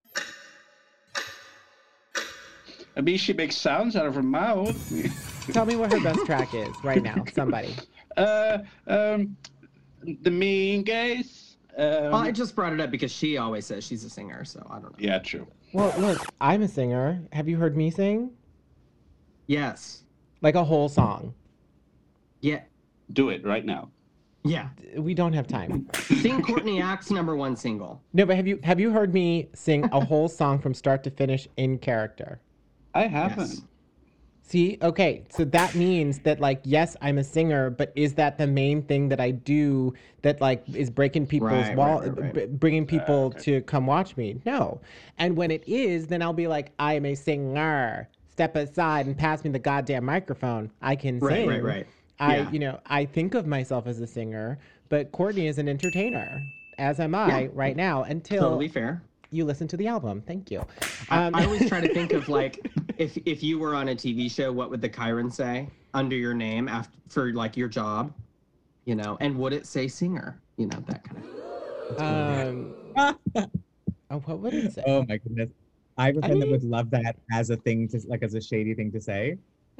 Speaker 11: I mean, she makes sounds out of her mouth.
Speaker 1: Tell me what her best track is right now. Somebody.
Speaker 11: uh, um, the Mean Gays. Um,
Speaker 3: Well, I just brought it up because she always says she's a singer, so I don't know.
Speaker 11: yeah, true.
Speaker 1: Well, look, I'm a singer. Have you heard me sing?
Speaker 3: Yes.
Speaker 1: Like a whole song.
Speaker 3: Yeah.
Speaker 11: Do it right now.
Speaker 3: Yeah.
Speaker 1: We don't have time.
Speaker 3: Sing Courtney Act's number one single.
Speaker 1: No, but have you have you heard me sing a whole song from start to finish in character?
Speaker 11: I haven't.
Speaker 3: Yes.
Speaker 1: See, okay, so that means that, like, yes, I'm a singer, but is that the main thing that I do that, like, is breaking people's
Speaker 3: Right,
Speaker 1: wall,
Speaker 3: right, right,
Speaker 1: b-
Speaker 3: right.
Speaker 1: bringing people
Speaker 11: Uh, okay.
Speaker 1: to come watch me? No. And when it is, then I'll be like, I am a singer. Step aside and pass me the goddamn microphone. I can
Speaker 3: Right,
Speaker 1: sing.
Speaker 3: right, right.
Speaker 1: I,
Speaker 3: Yeah.
Speaker 1: you know, I think of myself as a singer, but Courtney is an entertainer, as am I
Speaker 3: Yeah.
Speaker 1: right now, until
Speaker 3: Totally fair.
Speaker 1: you listen to the album. Thank you.
Speaker 3: I,
Speaker 1: Um,
Speaker 3: I always try to think of like if if you were on a T V show, what would the Chiron say under your name after for like your job, you know? And would it say singer? You know, that kind of.
Speaker 1: um, oh, what would it say?
Speaker 10: Oh my goodness. I have a
Speaker 1: I
Speaker 10: friend that
Speaker 1: mean-
Speaker 10: would love that as a thing to like as a shady thing to say.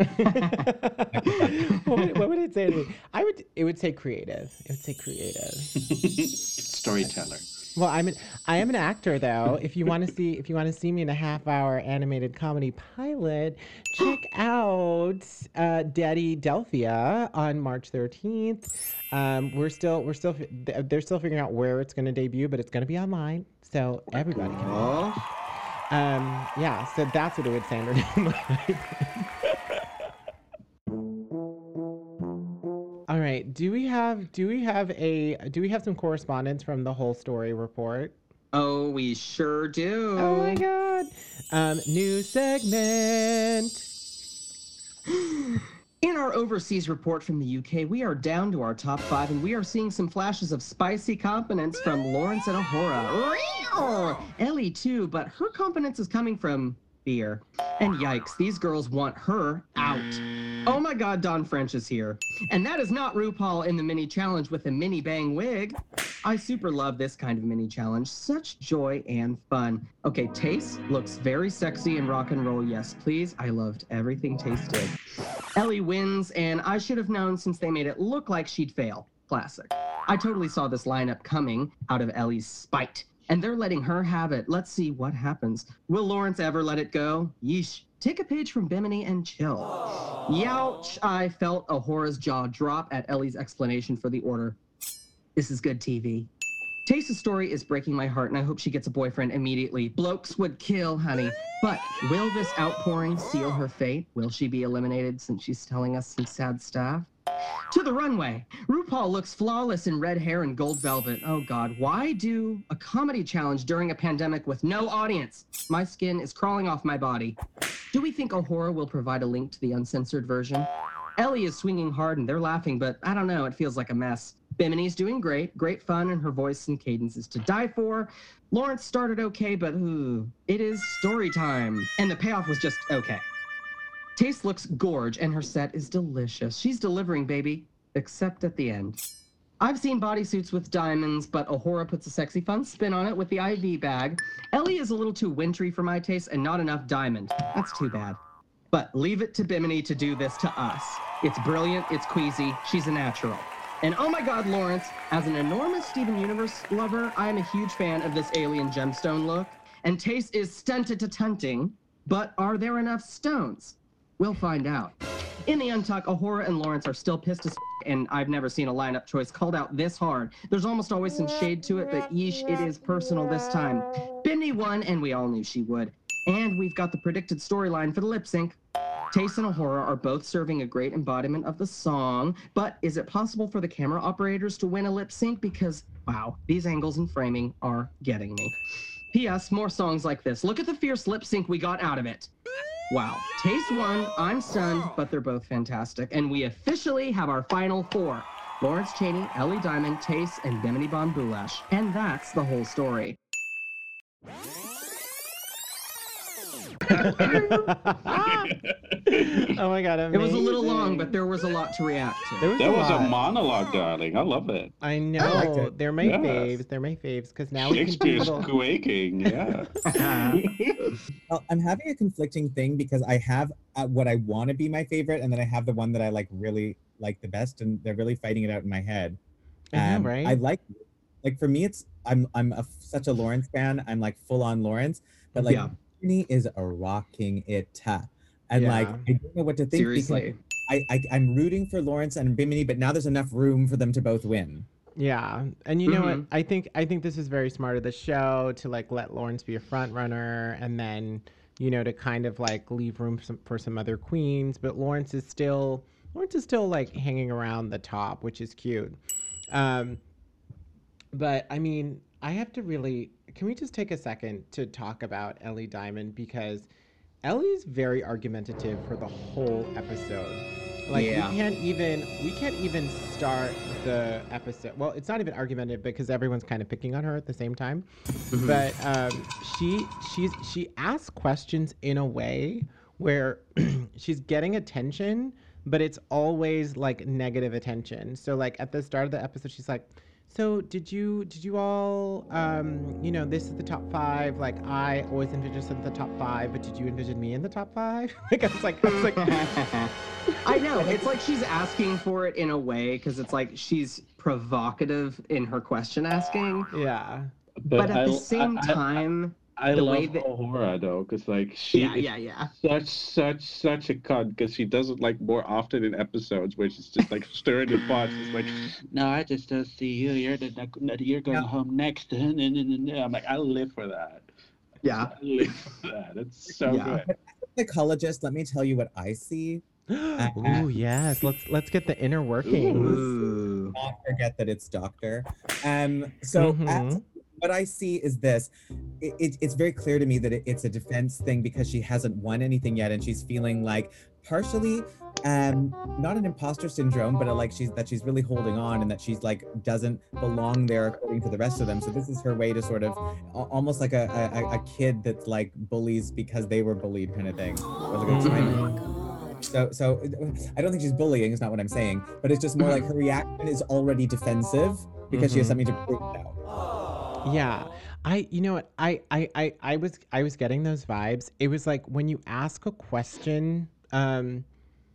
Speaker 1: what, would, what would it say to me? I would. It would say creative. It would say creative.
Speaker 11: Storyteller.
Speaker 1: Well, I'm an. I am an actor, though. If you want to see, if you want to see me in a half-hour animated comedy pilot, check out uh, Daddy Delphia on March thirteenth. Um, we're still, we're still, they're still figuring out where it's going to debut, but it's going to be online, so everybody can watch. Um, yeah, so that's what it would say under name. All right. Do we have do we have a do we have some correspondence from the whole story report?
Speaker 3: Oh, we sure do.
Speaker 1: Oh my god. Um, new segment.
Speaker 3: In our overseas report from the U K, we are down to our top five, and we are seeing some flashes of spicy confidence from Lawrence and Ahura. Ellie too, but her confidence is coming from fear. And yikes, these girls want her out. Oh my god, Dawn French is here. And that is not RuPaul in the mini challenge with a mini bang wig. I super love this kind of mini challenge. Such joy and fun. Okay, Taste looks very sexy and rock and roll. Yes, please. I loved everything Taste did. Ellie wins, and I should have known since they made it look like she'd fail. Classic. I totally saw this lineup coming out of Ellie's spite. And they're letting her have it. Let's see what happens. Will Lawrence ever let it go? Yeesh. Take a page from Bimini and chill. Youch. I felt Ahora's jaw drop at Ellie's explanation for the order. This is good T V. Taste's story is breaking my heart, and I hope she gets a boyfriend immediately. Blokes would kill, honey. But will this outpouring seal her fate? Will she be eliminated since she's telling us some sad stuff? To the runway. RuPaul looks flawless in red hair and gold velvet. Oh God, why do a comedy challenge during a pandemic with no audience? My skin is crawling off my body. Do we think Ahura will provide a link to the uncensored version? Ellie is swinging hard and they're laughing, but I don't know, it feels like a mess. Bimini's doing great, great fun, and her voice and cadence is to die for. Lawrence started okay, but ooh, it is story time. And the payoff was just okay. Taste looks gorge, and her set is delicious. She's delivering, baby, except at the end. I've seen bodysuits with diamonds, but Ahura puts a sexy fun spin on it with the I V bag. Ellie is a little too wintry for my taste and not enough diamond. That's too bad. But leave it to Bimini to do this to us. It's brilliant, it's queasy, she's a natural. And oh my God, Lawrence, as an enormous Steven Universe lover, I am a huge fan of this alien gemstone look. And Taste is stunted to tunting, but are there enough stones? We'll find out. In the Untuck, Ahura and Lawrence are still pissed as f- and I've never seen a lineup choice called out this hard. There's almost always some shade to it, but yeesh, it is personal this time. Bimini won, and we all knew she would. And we've got the predicted storyline for the lip sync. Taste and Ahura are both serving a great embodiment of the song, but is it possible for the camera operators to win a lip sync? Because, wow, these angles and framing are getting me. P S. More songs like this. Look at the fierce lip sync we got out of it. Wow. Taste won, I'm stunned, but they're both fantastic. And we officially have our final four. Lawrence Chaney, Ellie Diamond, Taste, and Bimini Bon Boulash. And that's the whole story.
Speaker 1: Oh my god, amazing.
Speaker 3: It was a little long, but there was a lot to react to.
Speaker 1: There was
Speaker 11: That
Speaker 1: a
Speaker 11: was a
Speaker 1: lot.
Speaker 11: monologue, darling. I love it.
Speaker 1: I know.
Speaker 10: I liked it.
Speaker 1: They're my
Speaker 11: Yes.
Speaker 1: faves. They're my faves because now we can do
Speaker 11: Shakespeare's
Speaker 1: little.
Speaker 11: quaking. Yeah.
Speaker 10: Well, I'm having a conflicting thing because I have uh, what I want to be my favorite, and then I have the one that I like really like the best, and they're really fighting it out in my head.
Speaker 1: I know,
Speaker 10: Um,
Speaker 1: right?
Speaker 10: I like, like for me, it's I'm I'm a, such a Lawrence fan. I'm like full on Lawrence, but like
Speaker 3: Yeah.
Speaker 10: Britney is a rocking it, uh, and like
Speaker 1: Yeah.
Speaker 10: I don't know what to think.
Speaker 3: Seriously.
Speaker 10: Because I, I I'm rooting for Lawrence and Bimini, but now there's enough room for them to both win.
Speaker 1: Yeah, and you know what?
Speaker 3: Mhm.
Speaker 1: I think I think this is very smart of the show to like let Lawrence be a front runner, and then you know, to kind of like leave room some, for some other queens. But Lawrence is still Lawrence is still like hanging around the top, which is cute. Um, but I mean, I have to really. Can we just take a second to talk about Ellie Diamond, because Ellie's very argumentative for the whole episode. Like
Speaker 3: Yeah.
Speaker 1: we can't even we can't even start the episode. Well, it's not even argumentative because everyone's kind of picking on her at the same time.
Speaker 3: Mhm.
Speaker 1: But um, she she's she asks questions in a way where she's getting attention, but it's always like negative attention. So like at the start of the episode, she's like, so did you did you all um you know, this is the top five, like I always envisioned us in the top five, but did you envision me in the top five? Like I was like I was like
Speaker 3: I know. It's like she's asking for it in a way because it's like she's provocative in her question asking.
Speaker 1: Yeah.
Speaker 3: But, at
Speaker 11: I-
Speaker 3: the same
Speaker 11: I- I-
Speaker 3: time,
Speaker 11: I
Speaker 3: the
Speaker 11: love
Speaker 3: way that
Speaker 11: Aurora though, because like she
Speaker 3: Yeah,
Speaker 11: is
Speaker 3: yeah, yeah.
Speaker 11: such such such a cunt, because she does it like more often in episodes where she's just like stirring the pot. It's like, no, I just don't see you. You're the you're going
Speaker 10: Yeah.
Speaker 11: home next. I'm like, I live for that.
Speaker 3: Yeah.
Speaker 11: I live for that. It's so
Speaker 3: Yeah.
Speaker 11: good.
Speaker 10: Psychologist, let me tell you what I see.
Speaker 1: Ooh, yes. Let's let's get the inner workings.
Speaker 3: Ooh.
Speaker 10: Not forget that it's doctor. Um, so
Speaker 1: Mhm.
Speaker 10: as- what I see is this. It, it, it's very clear to me that it, it's a defense thing because she hasn't won anything yet, and she's feeling like partially, um, not an imposter syndrome, but a, like she's that she's really holding on, and that she's like doesn't belong there according to the rest of them. So this is her way to sort of al- almost like a, a, a kid that's like bullies because they were bullied kind of thing. Or like a trying- So, so I don't think she's bullying. Is not what I'm saying, but it's just more like her reaction is already defensive because she has
Speaker 1: Mhm.
Speaker 10: something to prove now.
Speaker 1: Yeah. I you know what? I, I I I was I was getting those vibes. It was like when you ask a question, um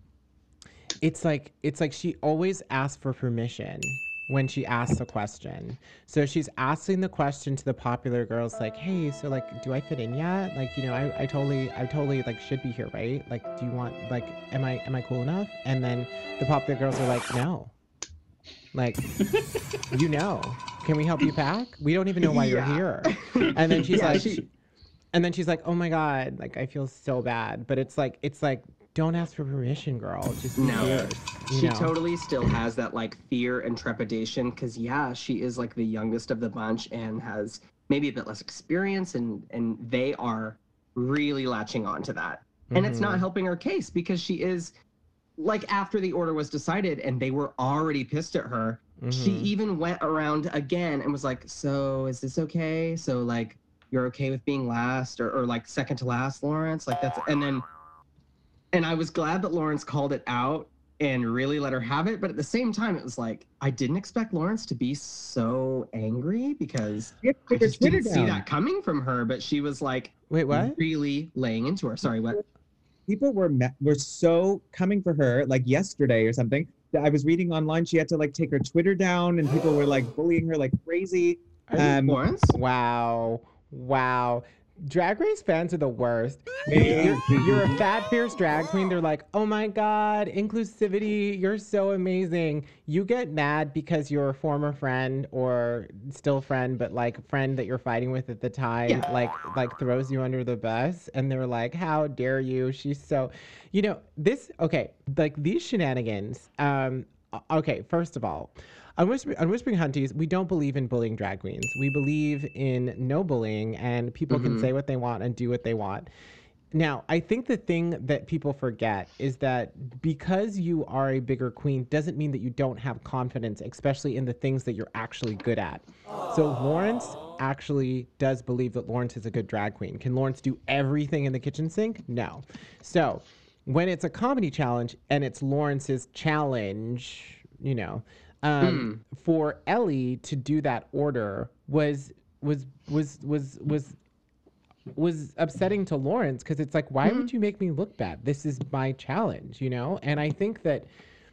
Speaker 1: it's like it's like she always asks for permission when she asks a question. So she's asking the question to the popular girls like, hey, so like do I fit in yet? Like, you know, I, I totally I totally like should be here, right? Like, do you want like am I am I cool enough? And then the popular girls are like, no. Like, you know, can we help you pack? We don't even know why
Speaker 3: Yeah.
Speaker 1: you're here. And then she's
Speaker 3: Yeah,
Speaker 1: like,
Speaker 3: she-
Speaker 1: and then she's like, oh my God, like I feel so bad. But it's like, it's like, don't ask for permission, girl. Just be
Speaker 3: No.
Speaker 1: yours, you
Speaker 3: She
Speaker 1: know?
Speaker 3: totally still has that like fear and trepidation because yeah, she is like the youngest of the bunch and has maybe a bit less experience, and and they are really latching on to that. And it's not
Speaker 1: Mhm.
Speaker 3: helping her case because she is like after the order was decided and they were already pissed at her. She
Speaker 1: Mhm.
Speaker 3: even went around again and was like, so is this okay? So like you're okay with being last or, or like second to last, Lawrence? Like that's and then and I was glad that Lawrence called it out and really let her have it. But at the same time, it was like, I didn't expect Lawrence to be so angry because
Speaker 10: You have to
Speaker 3: I
Speaker 10: take her
Speaker 3: just
Speaker 10: Twitter
Speaker 3: didn't see
Speaker 10: down.
Speaker 3: that coming from her. But she was like,
Speaker 1: Wait, what?
Speaker 3: really laying into her. Sorry, what?
Speaker 10: People were me- were so coming for her like yesterday or something. that I was reading online she had to like take her Twitter down, and people were like bullying her like crazy. Um,
Speaker 3: Lawrence?
Speaker 1: Wow. Wow. Drag Race fans are the worst. You're, you're a fat, fierce drag queen. They're like, oh my God, inclusivity, you're so amazing. You get mad because your former friend or still friend, but like friend that you're fighting with at the time,
Speaker 3: Yeah.
Speaker 1: like like throws you under the bus, and they're like, how dare you? She's so, you know, this, okay, like these shenanigans, um, o- okay, first of all, on Whispering, on Whispering Hunties, we don't believe in bullying drag queens. We believe in no bullying, and people can
Speaker 3: Mhm.
Speaker 1: say what they want and do what they want. Now, I think the thing that people forget is that because you are a bigger queen doesn't mean that you don't have confidence, especially in the things that you're actually good at. So Lawrence actually does believe that Lawrence is a good drag queen. Can Lawrence do everything in the kitchen sink? No. So when it's a comedy challenge and it's Lawrence's challenge, you know, um, for Ellie to do that order was was was was was was upsetting to Lawrence, because it's like, why would you make me look bad? This is my challenge, you know? And I think that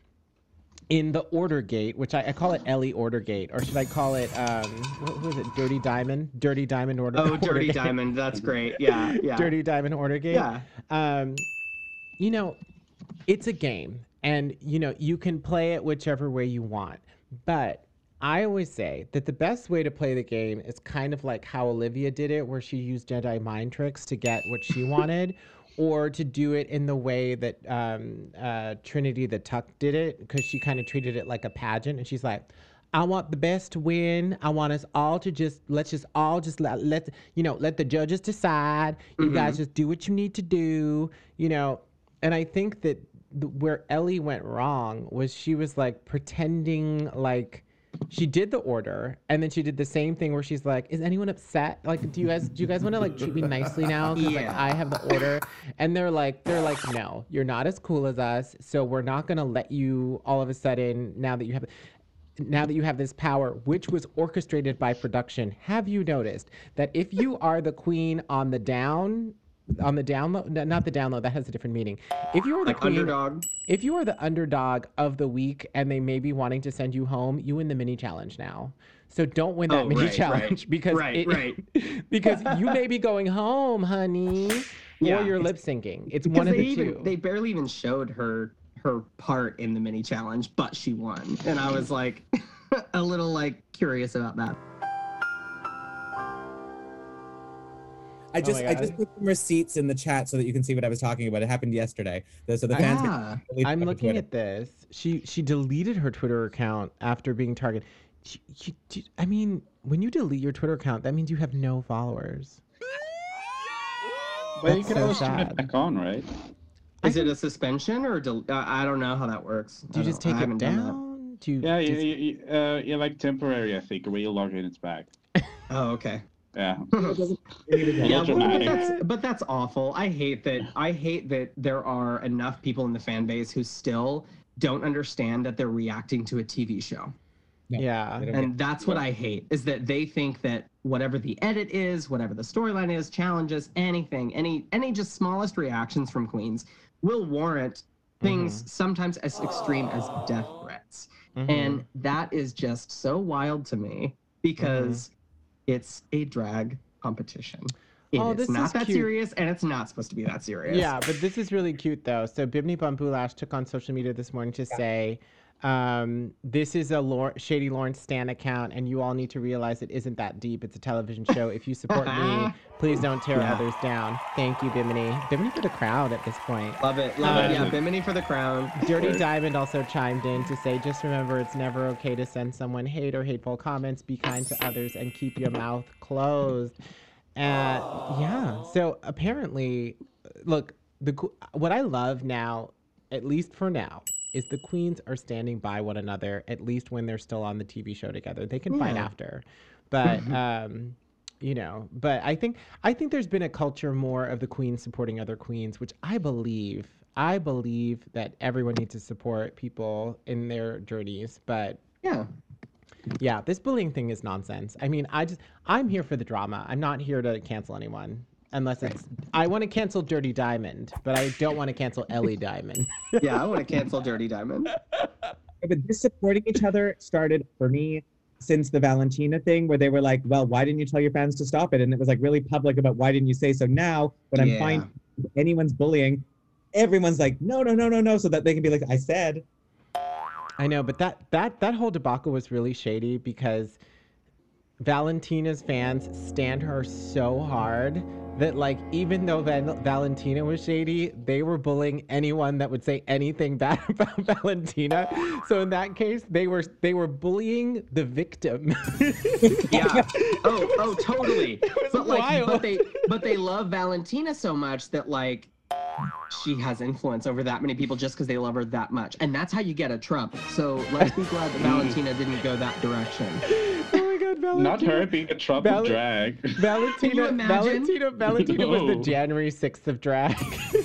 Speaker 1: in the order gate, which I, I call it Ellie order gate, or should I call it um what was it, Dirty Diamond? Dirty Diamond order.
Speaker 3: Oh,
Speaker 1: order
Speaker 3: Dirty
Speaker 1: gate.
Speaker 3: Diamond. That's great. Yeah, yeah.
Speaker 1: Dirty Diamond order gate.
Speaker 3: Yeah.
Speaker 1: Um, you know, it's a game, and you know you can play it whichever way you want. But I always say that the best way to play the game is kind of like how Olivia did it, where she used Jedi mind tricks to get what she wanted, or to do it in the way that um, uh, Trinity the Tuck did it, because she kind of treated it like a pageant. And she's like, I want the best to win. I want us all to just, let's just all just let, let you know, let the judges decide. You
Speaker 3: Mm-hmm.
Speaker 1: guys just do what you need to do, you know. And I think that the, where Ellie went wrong was she was like pretending like, she did the order, and then she did the same thing where she's like, is anyone upset? Like, do you guys do you guys want to like treat me nicely now? Because like
Speaker 3: Yeah.
Speaker 1: I have the order. And they're like, they're like, no, you're not as cool as us. So we're not gonna let you all of a sudden, now that you have now that you have this power, which was orchestrated by production. Have you noticed that if you are the queen on the down on the download, no, not the download, that has a different meaning. If you are the
Speaker 3: Like
Speaker 1: queen,
Speaker 3: underdog.
Speaker 1: if you are the underdog of the week and they may be wanting to send you home, you win the mini challenge now. So don't win that
Speaker 3: Oh,
Speaker 1: mini
Speaker 3: right,
Speaker 1: challenge
Speaker 3: right.
Speaker 1: because
Speaker 3: Right,
Speaker 1: it,
Speaker 3: right.
Speaker 1: because you may be going home, honey,
Speaker 3: Yeah.
Speaker 1: or you're lip syncing. It's
Speaker 3: Because
Speaker 1: one of
Speaker 3: they
Speaker 1: the
Speaker 3: even
Speaker 1: two.
Speaker 3: they barely even showed her her part in the mini challenge, but she won, and I was like a little like curious about that.
Speaker 10: I just
Speaker 1: my
Speaker 10: I
Speaker 1: God.
Speaker 10: just put some receipts in the chat so that you can see what I was talking about. It happened yesterday. The- So the fans.
Speaker 3: Yeah.
Speaker 1: I'm looking at this. She she deleted her Twitter account after being targeted. She, she, she- I mean, when you delete your Twitter account, that means you have no followers.
Speaker 11: But you
Speaker 1: That's
Speaker 11: can
Speaker 1: so
Speaker 11: always turn
Speaker 1: sad.
Speaker 11: it back on, right?
Speaker 3: Is it a suspension or del- uh, I don't know how that works.
Speaker 1: Do you
Speaker 3: I
Speaker 1: just
Speaker 3: don't- I
Speaker 1: take it
Speaker 3: haven't done that.
Speaker 1: down? Do you
Speaker 11: Yeah, you,
Speaker 1: just-
Speaker 11: you, you, uh, yeah, like temporary, I think. When you log in, it's back.
Speaker 3: Oh, okay.
Speaker 11: Yeah.
Speaker 3: Yeah,
Speaker 11: little
Speaker 3: well, but
Speaker 11: dramatic.
Speaker 3: that's but that's awful. I hate that. I hate that there are enough people in the fan base who still don't understand that they're reacting to a T V show.
Speaker 1: Yeah.
Speaker 3: And that's what I hate, is that they think that whatever the edit is, whatever the storyline is, challenges, anything, any any just smallest reactions from queens will warrant things
Speaker 1: Mhm.
Speaker 3: sometimes as extreme as death threats.
Speaker 1: Mhm.
Speaker 3: And that is just so wild to me because it's a drag competition. It
Speaker 1: Oh,
Speaker 3: is
Speaker 1: this
Speaker 3: not
Speaker 1: is
Speaker 3: that
Speaker 1: cute.
Speaker 3: serious, and it's not supposed to be that serious.
Speaker 1: Yeah, but this is really cute though. So Bimini Bumbulash took on social media this morning to say, um, this is a Lor- Shady Lawrence Stan account, and you all need to realize it isn't that deep. It's a television show. If you support me, please don't tear
Speaker 3: Yeah.
Speaker 1: others down. Thank you, Bimini. Bimini for the crowd at this point.
Speaker 3: Love it. Love it.
Speaker 1: Um,
Speaker 3: Yeah, Bimini for the crown.
Speaker 1: Dirty Diamond also chimed in to say, just remember it's never okay to send someone hate or hateful comments. Be kind to others and keep your mouth closed. Uh, yeah. So apparently, look, the qu- what I love now, at least for now, is the queens are standing by one another, at least when they're still on the T V show together. They can fight
Speaker 3: Yeah.
Speaker 1: after. But um you know, but I think I think there's been a culture more of the queens supporting other queens, which I believe I believe that everyone needs to support people in their journeys. But
Speaker 3: Yeah.
Speaker 1: yeah, this bullying thing is nonsense. I mean, I just I'm here for the drama. I'm not here to cancel anyone. Unless it's I want to cancel Dirty Diamond, but I don't want to cancel Ellie Diamond.
Speaker 3: Yeah, I want to cancel Dirty Diamond.
Speaker 10: But this supporting each other started for me since the Valentina thing, where they were like, well, why didn't you tell your fans to stop it? And it was like really public about why didn't you say so. Now when I'm
Speaker 3: Yeah.
Speaker 10: finding anyone's bullying, everyone's like, no, no, no, no, no, so that they can be like, I said.
Speaker 1: I know, but that that that whole debacle was really shady because Valentina's fans stand her so hard that, like, even though Val- Valentina was shady, they were bullying anyone that would say anything bad about Valentina. So in that case, they were they were bullying the victim.
Speaker 3: Yeah. Oh, oh, totally.
Speaker 1: was
Speaker 3: But like,
Speaker 1: wild.
Speaker 3: but they, but they love Valentina so much that like, she has influence over that many people just because they love her that much, and that's how you get a Trump. So let's be glad that Valentina didn't go that direction.
Speaker 1: Oh my God, Valentina!
Speaker 11: Not her being a Trump
Speaker 1: Val-
Speaker 11: of drag.
Speaker 3: Can you
Speaker 1: Valentina,
Speaker 3: imagine?
Speaker 1: Valentina, Valentina was the
Speaker 11: No.
Speaker 1: January sixth of drag.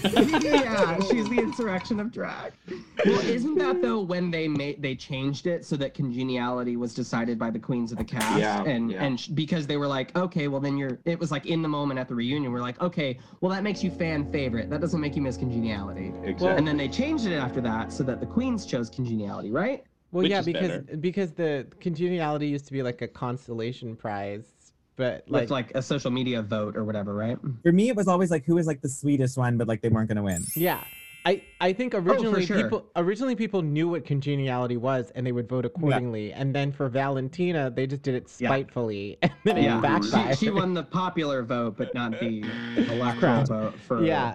Speaker 3: Yeah, she's the insurrection of drag. Well, isn't that though when they made they changed it so that congeniality was decided by the queens of the cast,
Speaker 11: Yeah,
Speaker 3: and
Speaker 11: yeah.
Speaker 3: and sh- because they were like, okay, well then you're. It was like in the moment at the reunion, we're like, okay, well that makes you fan favorite. That doesn't make you Miss Congeniality.
Speaker 11: Exactly.
Speaker 3: And then they changed it after that so that the queens chose congeniality, right?
Speaker 1: Well,
Speaker 11: Which
Speaker 1: yeah,
Speaker 11: is
Speaker 1: because
Speaker 11: better.
Speaker 1: because the congeniality used to be like a consolation prize, but like,
Speaker 3: With like a social media vote or whatever, right?
Speaker 10: For me, it was always like, who is like the sweetest one, but like they weren't going to win.
Speaker 1: yeah, I, I think originally
Speaker 3: sure.
Speaker 1: people originally people knew what congeniality was and they would vote accordingly. Yeah. And then for Valentina, they just did it spitefully, yeah. and then it
Speaker 3: yeah.
Speaker 1: backfired.
Speaker 3: She, she won the popular vote, but not the electoral vote for.
Speaker 1: Yeah.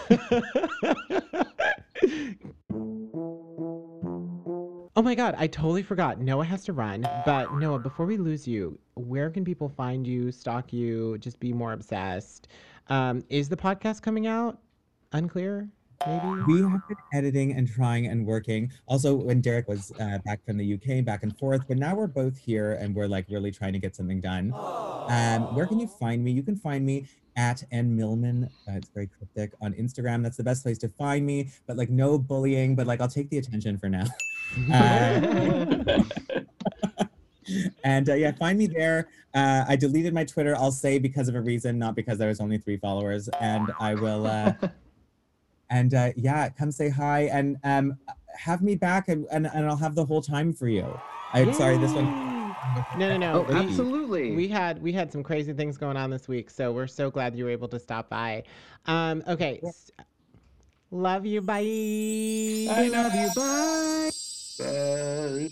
Speaker 1: Oh my God, I totally forgot. Noah has to run. But Noah, before we lose you, where can people find you, stalk you, just be more obsessed? Um, is the podcast coming out? Unclear, maybe?
Speaker 10: We have been editing and trying and working. Also, when Derek was uh, back from the U K, back and forth, but now we're both here and we're like really trying to get something done. Um, where can you find me? You can find me at N Millman. Uh, it's very cryptic on Instagram. That's the best place to find me. But like no bullying, but like I'll take the attention for now. Uh, and uh, yeah, find me there. Uh, I deleted my Twitter, I'll say because of a reason, not because there was only three followers. And I will, uh, and uh, yeah, come say hi and um, have me back and, and, and I'll have the whole time for you. I'm sorry, this one.
Speaker 1: No, no, no.
Speaker 3: Oh, we, absolutely.
Speaker 1: We had we had some crazy things going on this week, so we're so glad you were able to stop by. Um, okay. Yeah. Love you. Bye.
Speaker 3: I love you. Bye.
Speaker 11: Bye.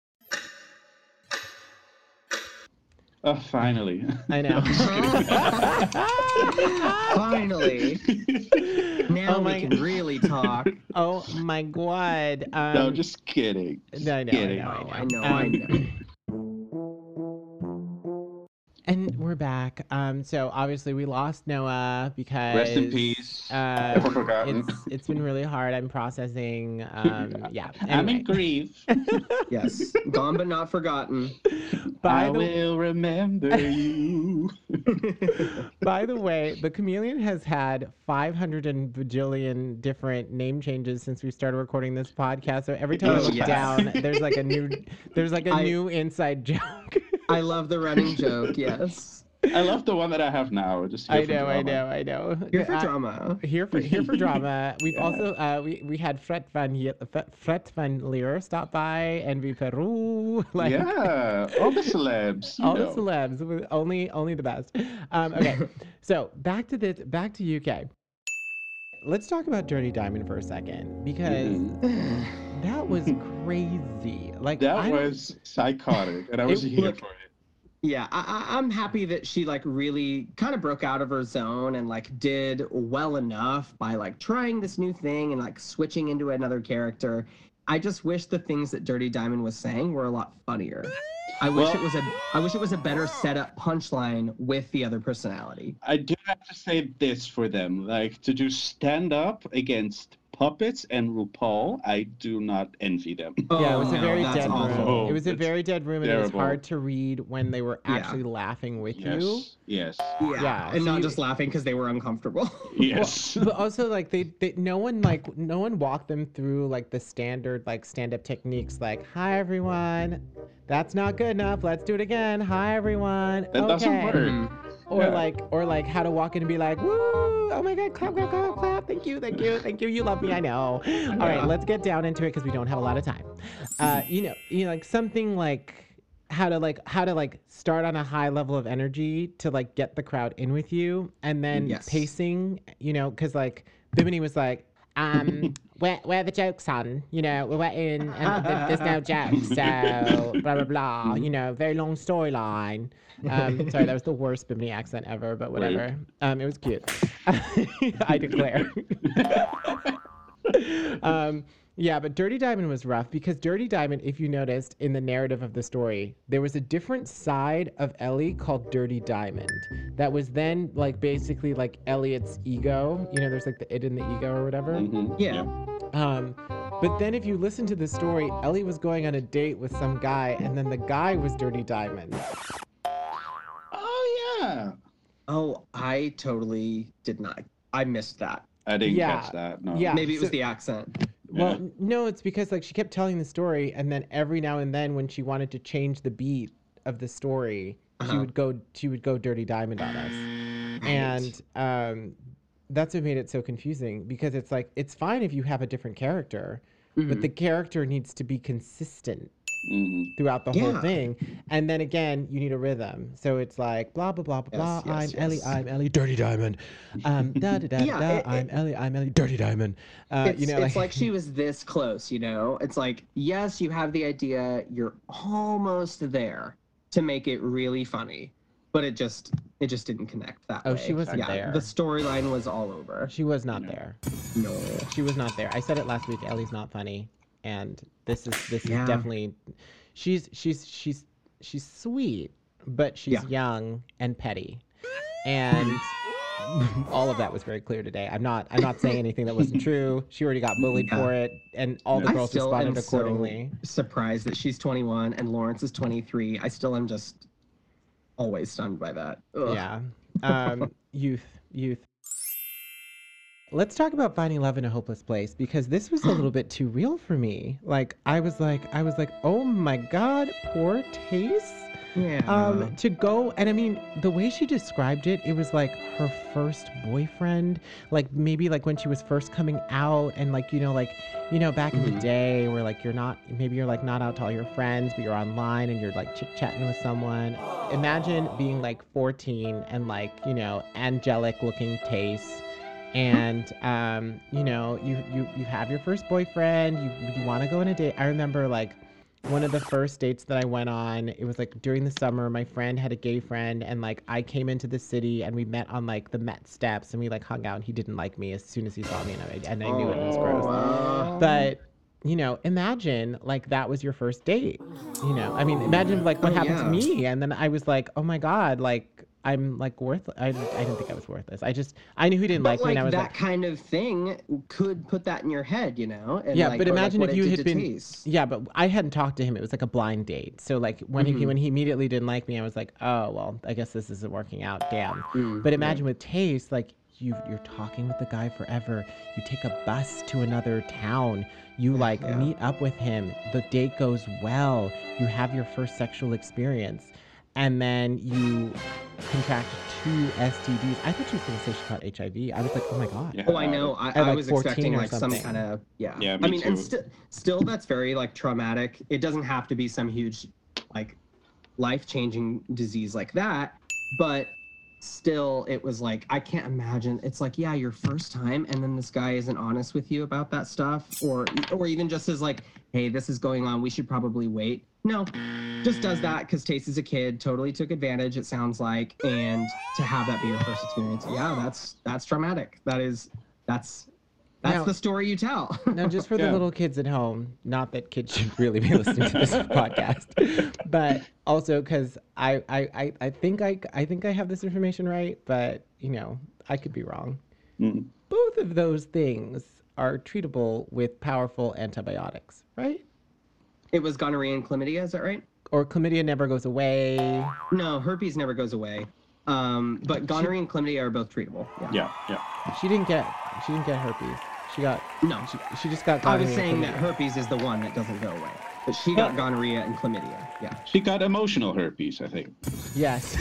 Speaker 11: Oh, finally.
Speaker 1: I know.
Speaker 3: Finally. Now
Speaker 1: oh
Speaker 3: we can really talk.
Speaker 1: Oh my God. Um,
Speaker 11: no, just kidding. Just
Speaker 1: no, I know,
Speaker 11: kidding.
Speaker 1: I know,
Speaker 3: I know,
Speaker 1: um,
Speaker 3: I know.
Speaker 1: And we're back. Um, so obviously we lost Noah because
Speaker 11: rest in peace.
Speaker 1: Uh,
Speaker 11: Never forgotten.
Speaker 1: It's it's been really hard. I'm processing. Um, yeah. Anyway.
Speaker 11: I'm in grief.
Speaker 3: Yes, gone but not forgotten.
Speaker 1: By
Speaker 11: I
Speaker 1: the...
Speaker 11: will remember you.
Speaker 1: By the way, the Chameleon has had five hundred and bajillion different name changes since we started recording this podcast. So every time
Speaker 3: Oh,
Speaker 1: I look
Speaker 3: yes.
Speaker 1: down, there's like a new, there's like a
Speaker 3: I...
Speaker 1: new inside joke.
Speaker 3: I love the running joke. Yes.
Speaker 11: I love the one that I have now. Just
Speaker 1: I know, I know, I know.
Speaker 3: Here for
Speaker 1: I,
Speaker 3: drama.
Speaker 1: Here for here for drama. We've
Speaker 11: Yeah.
Speaker 1: also uh, we we had Fret van Ye- Fret van Leer stop by, Envy Peru. Like,
Speaker 11: yeah, all the celebs.
Speaker 1: all
Speaker 11: know.
Speaker 1: the celebs, only only the best. Um, okay, so back to this, back to U K. Let's talk about Dirty Diamond for a second because mm-hmm. that was crazy. Like
Speaker 11: that
Speaker 1: I
Speaker 11: was psychotic, and I was
Speaker 3: it,
Speaker 11: here
Speaker 3: look,
Speaker 11: for it.
Speaker 3: Yeah, I, I'm happy that she like really kind of broke out of her zone and like did well enough by like trying this new thing and like switching into another character. I just wish the things that Dirty Diamond was saying were a lot funnier. I wish
Speaker 11: well,
Speaker 3: it was a I wish it was a better setup punchline with the other personality.
Speaker 11: I do have to say this for them, like to do stand up against puppets and RuPaul, I do not envy them.
Speaker 3: Oh,
Speaker 1: yeah, it was a very
Speaker 3: no,
Speaker 1: dead
Speaker 3: awful.
Speaker 1: room.
Speaker 11: Oh,
Speaker 1: it was a very dead room, and
Speaker 11: terrible.
Speaker 1: it was hard to read when they were actually
Speaker 3: Yeah.
Speaker 1: laughing with
Speaker 11: Yes,
Speaker 1: you.
Speaker 11: yes,
Speaker 3: Yeah,
Speaker 1: Yeah,
Speaker 3: and
Speaker 1: so
Speaker 3: not
Speaker 1: you-
Speaker 3: just laughing because they were uncomfortable.
Speaker 11: yes.
Speaker 1: Well, but also like they, they no one like no one walked them through like the standard like stand-up techniques like hi everyone, that's not good enough, let's do it again, hi everyone,
Speaker 11: That
Speaker 1: okay.
Speaker 11: doesn't work.
Speaker 3: Mhm.
Speaker 1: Or
Speaker 11: Yeah.
Speaker 1: like or like how to walk in and be like woo, oh my God, clap clap clap clap, thank you thank you thank you, you love me, I know. All right, let's get down into it because we don't have a lot of time. Uh, you know, you know, like something like how to like how to like start on a high level of energy to like get the crowd in with you, and then
Speaker 3: Yes.
Speaker 1: pacing, you know, because like Bimini was like, um, where where are the jokes on? You know, we're in and th- there's no jokes, so blah blah blah. You know, very long storyline. Um, sorry, that was the worst Bimini accent ever, but whatever. Um, it was cute. I declare. um, yeah, but Dirty Diamond was rough because Dirty Diamond, if you noticed in the narrative of the story, there was a different side of Ellie called Dirty Diamond that was then like basically like Elliot's ego. You know, there's like the id and the ego or whatever.
Speaker 11: Mm-hmm.
Speaker 3: Yeah.
Speaker 1: Um, but then if you listen to the story, Ellie was going on a date with some guy, and then the guy was Dirty Diamond.
Speaker 11: Oh yeah.
Speaker 3: Oh, I totally did not. I missed that.
Speaker 11: I didn't
Speaker 1: Yeah.
Speaker 11: catch that. No.
Speaker 1: Yeah.
Speaker 3: Maybe it was
Speaker 1: so-
Speaker 3: the accent.
Speaker 1: Well, no, it's because like she kept telling the story, and then every now and then when she wanted to change the beat of the story, she
Speaker 3: Uh-huh.
Speaker 1: would go she would go Dirty Diamond on us. And um, that's what made it so confusing because it's like it's fine if you have a different character,
Speaker 3: Mhm.
Speaker 1: but the character needs to be consistent.
Speaker 11: Mm-hmm.
Speaker 1: throughout the
Speaker 3: Yeah.
Speaker 1: whole thing. And then again, you need a rhythm. So it's like blah blah blah blah
Speaker 3: Yes,
Speaker 1: blah.
Speaker 3: yes,
Speaker 1: I'm Ellie.
Speaker 3: yes.
Speaker 1: I'm Ellie. Dirty Diamond. Um, da da da
Speaker 3: Yeah,
Speaker 1: da.
Speaker 3: it-
Speaker 1: I'm
Speaker 3: it-
Speaker 1: Ellie. I'm Ellie. Dirty Diamond. Uh,
Speaker 3: it's,
Speaker 1: you know,
Speaker 3: it's like she was this close, you know? It's like, yes, you have the idea, you're almost there to make it really funny, but it just it just didn't connect that
Speaker 1: Oh,
Speaker 3: way.
Speaker 1: she wasn't
Speaker 3: yeah,
Speaker 1: there.
Speaker 3: The storyline was all over.
Speaker 1: she was not
Speaker 11: No.
Speaker 1: there.
Speaker 3: No.
Speaker 1: She was not there. I said it last week. Ellie's not funny, and this is this
Speaker 3: Yeah.
Speaker 1: is definitely. She's she's she's she's sweet, but she's
Speaker 3: Yeah.
Speaker 1: young and petty, and all of that was very clear today. I'm not I'm not saying anything that wasn't true. She already got bullied
Speaker 3: Yeah.
Speaker 1: for it, and all the
Speaker 3: I
Speaker 1: girls
Speaker 3: still
Speaker 1: responded
Speaker 3: am so
Speaker 1: accordingly.
Speaker 3: surprised that she's twenty-one and Lawrence is twenty-three. I still am just always stunned by that. Ugh.
Speaker 1: Yeah, um, youth, youth. Let's talk about finding love in a hopeless place, because this was a little bit too real for me. Like I was like I was like, oh my God, poor Tace.
Speaker 3: Yeah.
Speaker 1: Um, to go, and I mean, the way she described it, it was like her first boyfriend, like maybe like when she was first coming out, and like, you know, like, you know, back in the
Speaker 3: Mhm.
Speaker 1: day where like you're not, maybe you're like not out to all your friends, but you're online and you're like chit chatting with someone. Imagine being like fourteen and like, you know, angelic looking Tace. And um, you know, you you you have your first boyfriend, you you want to go on a date. I remember like one of the first dates that I went on, it was like during the summer. My friend had a gay friend, and like I came into the city and we met on like the Met steps, and we like hung out, and he didn't like me as soon as he saw me, and I, and I knew it was gross.
Speaker 3: Wow.
Speaker 1: But you know, imagine like that was your first date. You know, I mean, imagine like what
Speaker 3: Oh,
Speaker 1: happened
Speaker 3: yeah.
Speaker 1: to me, and then I was like, oh my God, like I'm like worthless. I, I didn't think I was worthless. I just I knew he didn't
Speaker 3: But
Speaker 1: like me, and I was
Speaker 3: that
Speaker 1: like,
Speaker 3: kind of thing could put that in your head, you know? And
Speaker 1: yeah,
Speaker 3: like,
Speaker 1: but
Speaker 3: or like
Speaker 1: imagine
Speaker 3: what
Speaker 1: if
Speaker 3: it
Speaker 1: you
Speaker 3: did
Speaker 1: had
Speaker 3: to
Speaker 1: been,
Speaker 3: Tace.
Speaker 1: yeah, but I hadn't talked to him. It was like a blind date. So like when he
Speaker 3: Mhm.
Speaker 1: when he immediately didn't like me, I was like, oh well, I guess this isn't working out. Damn.
Speaker 3: Mm,
Speaker 1: But imagine with Taste, like you you're talking with the guy forever. You take a bus to another town. You like
Speaker 3: Yeah.
Speaker 1: meet up with him. The date goes well. You have your first sexual experience, and then you contract two S T Ds. I thought she was going to say she caught H I V. I was like, oh my God.
Speaker 11: Yeah.
Speaker 3: Oh, I know. I,
Speaker 1: At,
Speaker 3: I
Speaker 1: like,
Speaker 3: was
Speaker 1: fourteen
Speaker 3: expecting
Speaker 1: or
Speaker 3: like some
Speaker 1: something.
Speaker 3: kind of yeah.
Speaker 11: Yeah,
Speaker 3: I
Speaker 11: me
Speaker 3: mean, and
Speaker 11: too.
Speaker 3: still, still, that's very like traumatic. It doesn't have to be some huge, like, life-changing disease like that, but still, it was like I can't imagine. It's like yeah, your first time, and then this guy isn't honest with you about that stuff, or or even just as like, hey, this is going on. We should probably wait. No, just does that because Tace is a kid, totally took advantage, it sounds like, and to have that be your first experience, yeah, that's that's traumatic. That is, that's that's
Speaker 1: Now-
Speaker 3: the story you tell.
Speaker 1: Now, just for the
Speaker 11: Yeah.
Speaker 1: little kids at home, not that kids should really be listening to this podcast, but also because I, I, I, I think I, I think I have this information right, but you know, I could be wrong.
Speaker 11: Mm.
Speaker 1: Both of those things are treatable with powerful antibiotics, right?
Speaker 3: It was gonorrhea and chlamydia, is that right?
Speaker 1: Or chlamydia never goes away.
Speaker 3: No, herpes never goes away. Um, but gonorrhea and chlamydia are both treatable. Yeah.
Speaker 11: Yeah, yeah.
Speaker 1: She didn't get, she didn't get herpes. She got,
Speaker 3: No,
Speaker 1: she, she just got.
Speaker 3: I was
Speaker 1: gonorrhea and
Speaker 3: saying that
Speaker 1: chlamydia.
Speaker 3: herpes is the one that doesn't go away, but she got gonorrhea and chlamydia. Yeah.
Speaker 11: She got emotional herpes, I think.
Speaker 1: Yes.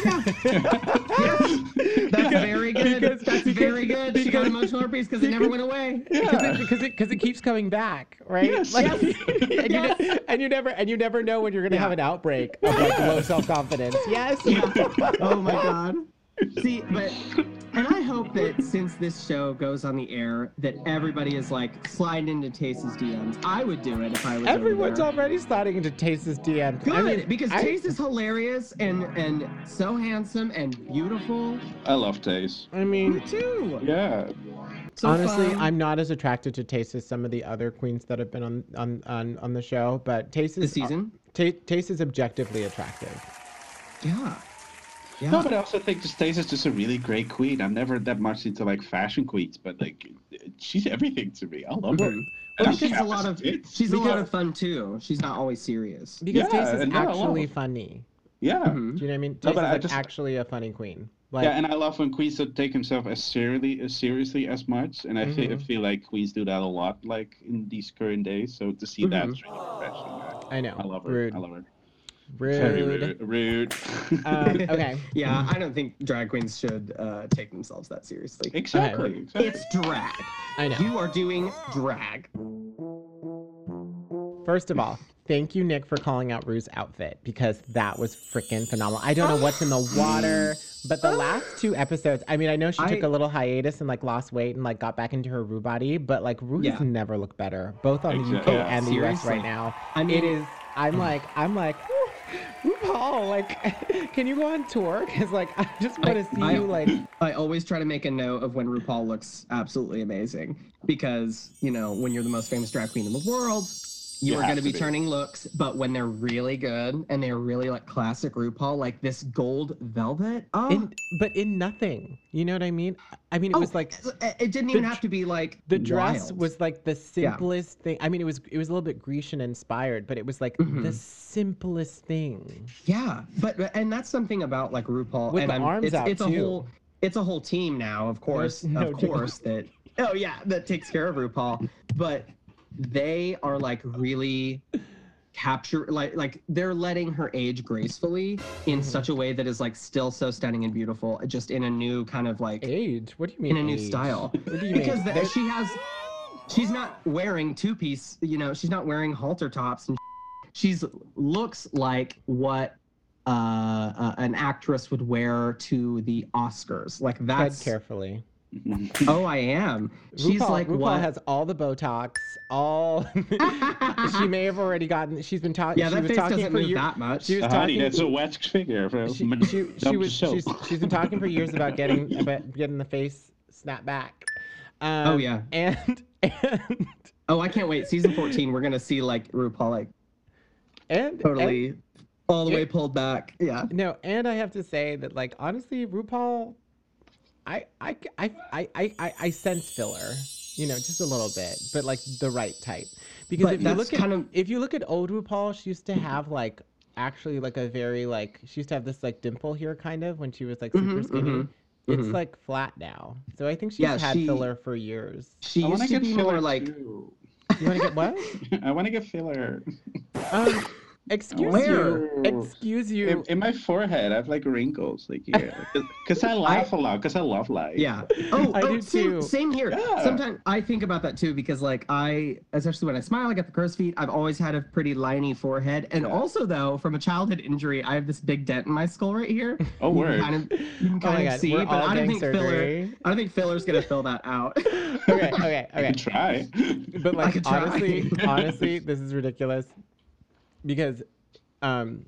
Speaker 3: That's very good.
Speaker 1: Because-
Speaker 3: That's
Speaker 1: because-
Speaker 3: very good. She got
Speaker 1: because-
Speaker 3: emotional herpes because it never went away.
Speaker 1: Because it, because it, because it keeps coming back, right?
Speaker 11: Yes.
Speaker 1: Like,
Speaker 3: Yes.
Speaker 1: and, you
Speaker 3: Yes.
Speaker 1: ne- and you never and you never know when you're gonna
Speaker 3: Yeah.
Speaker 1: have an outbreak of like low self confidence. Yes.
Speaker 3: Oh my god. See, but and I hope that since this show goes on the air, that everybody is like sliding into Tace's D Ms. I would do it if I was.
Speaker 1: Everyone's
Speaker 3: over there.
Speaker 1: already sliding into Tace's D Ms.
Speaker 3: Good,
Speaker 1: I mean,
Speaker 3: because
Speaker 1: I-
Speaker 3: Tace is hilarious and and so handsome and beautiful.
Speaker 11: I love Tace.
Speaker 1: I
Speaker 3: Me
Speaker 1: mean,
Speaker 3: too.
Speaker 11: Yeah.
Speaker 3: So
Speaker 1: honestly,
Speaker 3: fun.
Speaker 1: I'm not as attracted to Tace as some of the other queens that have been on on on, on the show, but Tace is
Speaker 3: This season.
Speaker 1: Ta- Tace is objectively attractive.
Speaker 3: Yeah. Yeah.
Speaker 11: No, but I also think this Tace is just a really great queen. I'm never that much into like fashion queens, but like she's everything to me. I love her.
Speaker 3: Mhm.
Speaker 11: And
Speaker 3: Well,
Speaker 11: I'm
Speaker 3: she's a
Speaker 11: happy
Speaker 3: lot
Speaker 11: as
Speaker 3: of
Speaker 11: kid.
Speaker 3: she's a lot
Speaker 1: Because-
Speaker 3: of fun too. She's not always serious.
Speaker 1: Because
Speaker 11: Yeah,
Speaker 1: Tace is
Speaker 11: and no, I
Speaker 1: actually
Speaker 11: love-
Speaker 1: funny.
Speaker 11: Yeah.
Speaker 3: Mhm.
Speaker 1: Do you know what I mean?
Speaker 11: No,
Speaker 1: Tace
Speaker 11: but
Speaker 1: is
Speaker 11: I
Speaker 1: like
Speaker 11: just-
Speaker 1: actually a funny queen. Like,
Speaker 11: Yeah, and I love when queens don't take themselves as seriously as seriously as much, and I fe-
Speaker 1: Mhm.
Speaker 11: feel like queens do that a lot, like in these current days. So to see that
Speaker 3: Mhm.
Speaker 11: is really refreshing.
Speaker 1: I know.
Speaker 11: I love her.
Speaker 1: Rude.
Speaker 11: I love her.
Speaker 1: Rude.
Speaker 11: Very rude. Rude.
Speaker 1: Um, okay.
Speaker 3: Yeah, I don't think drag queens should uh, take themselves that seriously.
Speaker 11: Exactly. exactly.
Speaker 3: It's drag.
Speaker 1: I know.
Speaker 3: You are doing drag.
Speaker 1: First of all, thank you, Nick, for calling out Rue's outfit because that was freaking phenomenal. I don't know what's in the water, but the last two episodes, I mean, I know she
Speaker 3: I,
Speaker 1: took a little hiatus and like lost weight and like got back into her Rue body, but like Rue
Speaker 3: Yeah.
Speaker 1: has never looked better, both on the U K
Speaker 11: Exactly.
Speaker 1: and the U S
Speaker 3: Seriously.
Speaker 1: right now.
Speaker 3: I mean-
Speaker 1: it is, I'm like, I'm like, "Woo, RuPaul, like, can you go on tour? Because like, I just want to see
Speaker 3: I-
Speaker 1: you like.
Speaker 3: I always try to make a note of when RuPaul looks absolutely amazing because, you know, when you're the most famous drag queen in the world, you,
Speaker 11: You
Speaker 3: are
Speaker 11: have
Speaker 3: going to
Speaker 11: to
Speaker 3: be
Speaker 11: be.
Speaker 3: turning looks, but when they're really good and they're really like classic RuPaul, like this gold velvet. Oh,
Speaker 1: In, but in nothing, you know what I mean? I mean, it
Speaker 3: oh,
Speaker 1: was like
Speaker 3: it it didn't
Speaker 1: the
Speaker 3: even
Speaker 1: dr-
Speaker 3: have to be like
Speaker 1: the dress
Speaker 3: wild.
Speaker 1: was like the simplest thing. I mean, it was it was a little bit Grecian inspired, but it was like
Speaker 3: Mhm.
Speaker 1: the simplest thing.
Speaker 3: Yeah, but but- and that's something about like RuPaul
Speaker 1: With
Speaker 3: and
Speaker 1: the
Speaker 3: I'm,
Speaker 1: arms
Speaker 3: it's,
Speaker 1: out,
Speaker 3: it's a
Speaker 1: too.
Speaker 3: whole it's a whole team now, of course,
Speaker 1: no
Speaker 3: of
Speaker 1: jingle.
Speaker 3: course that oh yeah, that takes care of RuPaul, but they are like really capture like like they're letting her age gracefully in
Speaker 1: Mhm.
Speaker 3: such a way that is like still so stunning and beautiful, just in a new kind of like
Speaker 1: Age? What do you mean?
Speaker 3: in a new
Speaker 1: age?
Speaker 3: style.
Speaker 1: What do you
Speaker 3: Because
Speaker 1: mean?
Speaker 3: the,
Speaker 1: There-
Speaker 3: she has she's not wearing two piece, you know, she's not wearing halter tops and she's looks like what uh, uh an actress would wear to the Oscars. Like
Speaker 1: tread
Speaker 3: that's
Speaker 1: carefully.
Speaker 3: oh I am. She's
Speaker 1: RuPaul,
Speaker 3: like
Speaker 1: RuPaul
Speaker 3: what
Speaker 1: has all the Botox, all. She may have already gotten. She's been talking.
Speaker 3: yeah,
Speaker 1: she
Speaker 3: that
Speaker 1: was
Speaker 3: face
Speaker 1: talking
Speaker 3: doesn't
Speaker 1: for
Speaker 3: move
Speaker 1: years.
Speaker 3: that much.
Speaker 1: She was
Speaker 11: Uh, honey,
Speaker 1: talking.
Speaker 11: that's a wax figure. From
Speaker 1: she,
Speaker 11: Madame
Speaker 1: she, she was
Speaker 11: Tussauds.
Speaker 1: she's, she's been talking for years about getting about getting the face snapped back. Um,
Speaker 3: Oh, yeah.
Speaker 1: and and
Speaker 3: Oh, I can't wait. Season fourteen, we're gonna see like RuPaul like
Speaker 1: and
Speaker 3: totally all the
Speaker 1: Yeah.
Speaker 3: way pulled back. Yeah.
Speaker 1: and- no, and I have to say that like honestly, RuPaul, I I I I I, I, I sense filler, you know, just a little bit, but like the right type. Because
Speaker 3: But
Speaker 1: if you
Speaker 3: that's
Speaker 1: look at
Speaker 3: kind of-
Speaker 1: if you look at old RuPaul, she used to have like actually like a very like she used to have this like dimple here kind of when she was like super
Speaker 3: Mhm,
Speaker 1: skinny.
Speaker 3: mhm,
Speaker 1: It's
Speaker 3: mhm.
Speaker 1: like flat now. So I think she's
Speaker 3: Yeah,
Speaker 1: had
Speaker 3: she-
Speaker 1: filler for years.
Speaker 3: She
Speaker 11: I want
Speaker 3: used
Speaker 11: to
Speaker 3: to
Speaker 11: get
Speaker 3: be
Speaker 11: filler
Speaker 3: more like
Speaker 11: too.
Speaker 1: You want to get what?
Speaker 11: I want to get filler.
Speaker 1: Um, excuse
Speaker 3: Where?
Speaker 1: you. Excuse you.
Speaker 11: In, in my forehead, I have like wrinkles, like here, because I laugh a lot, because I love life.
Speaker 3: yeah. Oh,
Speaker 1: I
Speaker 3: oh
Speaker 1: do
Speaker 3: same,
Speaker 1: too.
Speaker 3: same here.
Speaker 11: Yeah.
Speaker 3: Sometimes I think about that too because like I, especially when I smile, I get the crow's feet. I've always had a pretty liney forehead, and
Speaker 11: Yeah.
Speaker 3: also though, from a childhood injury, I have this big dent in my skull right here.
Speaker 11: Oh,
Speaker 3: You
Speaker 11: word.
Speaker 3: can kind of, you can
Speaker 1: Oh my
Speaker 3: kind of
Speaker 1: God,
Speaker 3: see,
Speaker 1: we're
Speaker 3: but
Speaker 1: all
Speaker 3: I don't
Speaker 1: getting
Speaker 3: think filler.
Speaker 1: surgery.
Speaker 3: I don't think filler's gonna fill that out.
Speaker 1: Okay, okay,
Speaker 11: I
Speaker 1: okay.
Speaker 11: can try.
Speaker 1: But like
Speaker 3: could try.
Speaker 1: honestly, honestly, this is ridiculous because um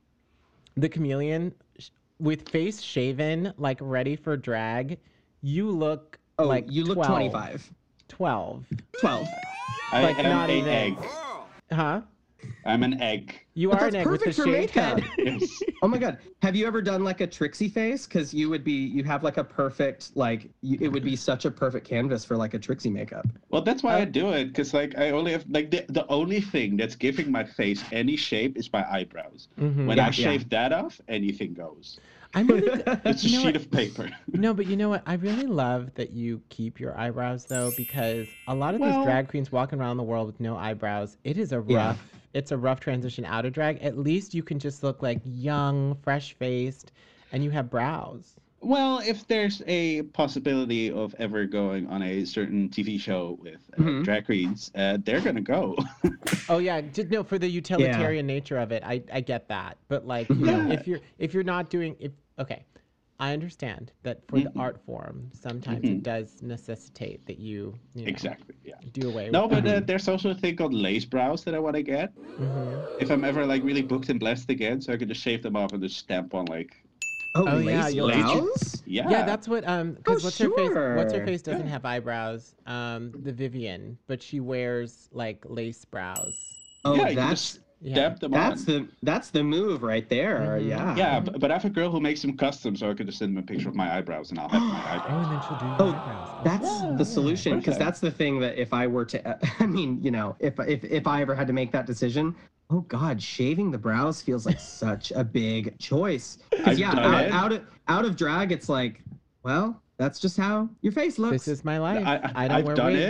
Speaker 1: the chameleon sh- with face shaven, like ready for drag, you look
Speaker 3: Oh,
Speaker 1: like
Speaker 3: you look
Speaker 1: twelve.
Speaker 3: twenty-five.
Speaker 1: twelve.
Speaker 3: twelve.
Speaker 11: I
Speaker 1: Like,
Speaker 11: am
Speaker 1: not
Speaker 11: an
Speaker 1: even-
Speaker 11: egg.
Speaker 1: Huh?
Speaker 11: I'm an egg.
Speaker 1: You
Speaker 3: But
Speaker 1: are an
Speaker 3: that's
Speaker 1: egg with the
Speaker 3: perfect for
Speaker 1: shaved
Speaker 3: makeup.
Speaker 1: head.
Speaker 11: Yes.
Speaker 3: Oh my god, have you ever done like a Trixie face? Because you would be, you have like a perfect, like you, it would be such a perfect canvas for like a Trixie makeup.
Speaker 11: Well, that's why I
Speaker 1: Um,
Speaker 11: do it, because like I only have like the, the only thing that's giving my face any shape is my eyebrows.
Speaker 1: Mhm.
Speaker 11: When
Speaker 3: Yeah,
Speaker 11: I
Speaker 3: yeah.
Speaker 11: shave that off, anything goes.
Speaker 1: I'm really,
Speaker 11: It's a
Speaker 1: you know
Speaker 11: sheet
Speaker 1: what?
Speaker 11: of paper.
Speaker 1: No, but you know what? I really love that you keep your eyebrows though, because a lot of
Speaker 11: Well-
Speaker 1: those drag queens walking around the world with no eyebrows, it is a rough,
Speaker 3: Yeah.
Speaker 1: it's a rough transition out of drag. At least you can just look like young, fresh faced, and you have brows.
Speaker 11: Well, if there's a possibility of ever going on a certain T V show with uh,
Speaker 3: Mhm.
Speaker 11: drag queens, uh, they're gonna go.
Speaker 1: Oh yeah, just no for the utilitarian nature of it. I I get that, but like you know,
Speaker 11: Yeah.
Speaker 1: if you're if you're not doing if okay, I understand that for the
Speaker 11: Mhm.
Speaker 1: art form, sometimes
Speaker 11: Mhm.
Speaker 1: it does necessitate that you, you know,
Speaker 11: Exactly. Yeah.
Speaker 1: do away
Speaker 11: No,
Speaker 1: with
Speaker 11: but uh, there's also a thing called lace brows that I want to get.
Speaker 1: Mhm.
Speaker 11: If I'm ever like really booked and blessed again, so I could just shave them off and just stamp on like,
Speaker 3: Oh,
Speaker 1: Oh, yeah,
Speaker 3: lace
Speaker 1: you'll-
Speaker 3: brows?
Speaker 11: yeah.
Speaker 1: Yeah, that's what um because
Speaker 3: Oh,
Speaker 1: what's her face what's her
Speaker 3: sure.
Speaker 1: face doesn't
Speaker 11: Yeah.
Speaker 1: have eyebrows. Um the Vivian, but she wears like lace brows.
Speaker 3: Oh,
Speaker 11: Yeah, you
Speaker 3: that's
Speaker 11: just
Speaker 1: Yeah.
Speaker 11: stamp them
Speaker 3: that's
Speaker 11: on.
Speaker 3: the that's the move right there.
Speaker 1: Mhm.
Speaker 3: Yeah.
Speaker 11: Yeah, but, but I have a girl who makes them custom, so I could just send them a picture of my eyebrows, and I'll have my
Speaker 1: Oh,
Speaker 11: eyebrows.
Speaker 1: and then she'll do your
Speaker 3: Oh,
Speaker 1: eyebrows.
Speaker 3: That's
Speaker 11: Yeah,
Speaker 3: the solution because
Speaker 11: perfect.
Speaker 3: that's the thing that if I were to, I mean, you know, if if if I ever had to make that decision, oh God, shaving the brows feels like such a big choice. Because
Speaker 11: I've
Speaker 3: yeah,
Speaker 11: done
Speaker 3: out,
Speaker 11: it.
Speaker 3: out of out of drag, it's like, well, that's just how your face looks.
Speaker 1: This is my life. I,
Speaker 11: I,
Speaker 1: don't
Speaker 11: I've
Speaker 1: wear
Speaker 11: done
Speaker 1: wigs.
Speaker 11: it.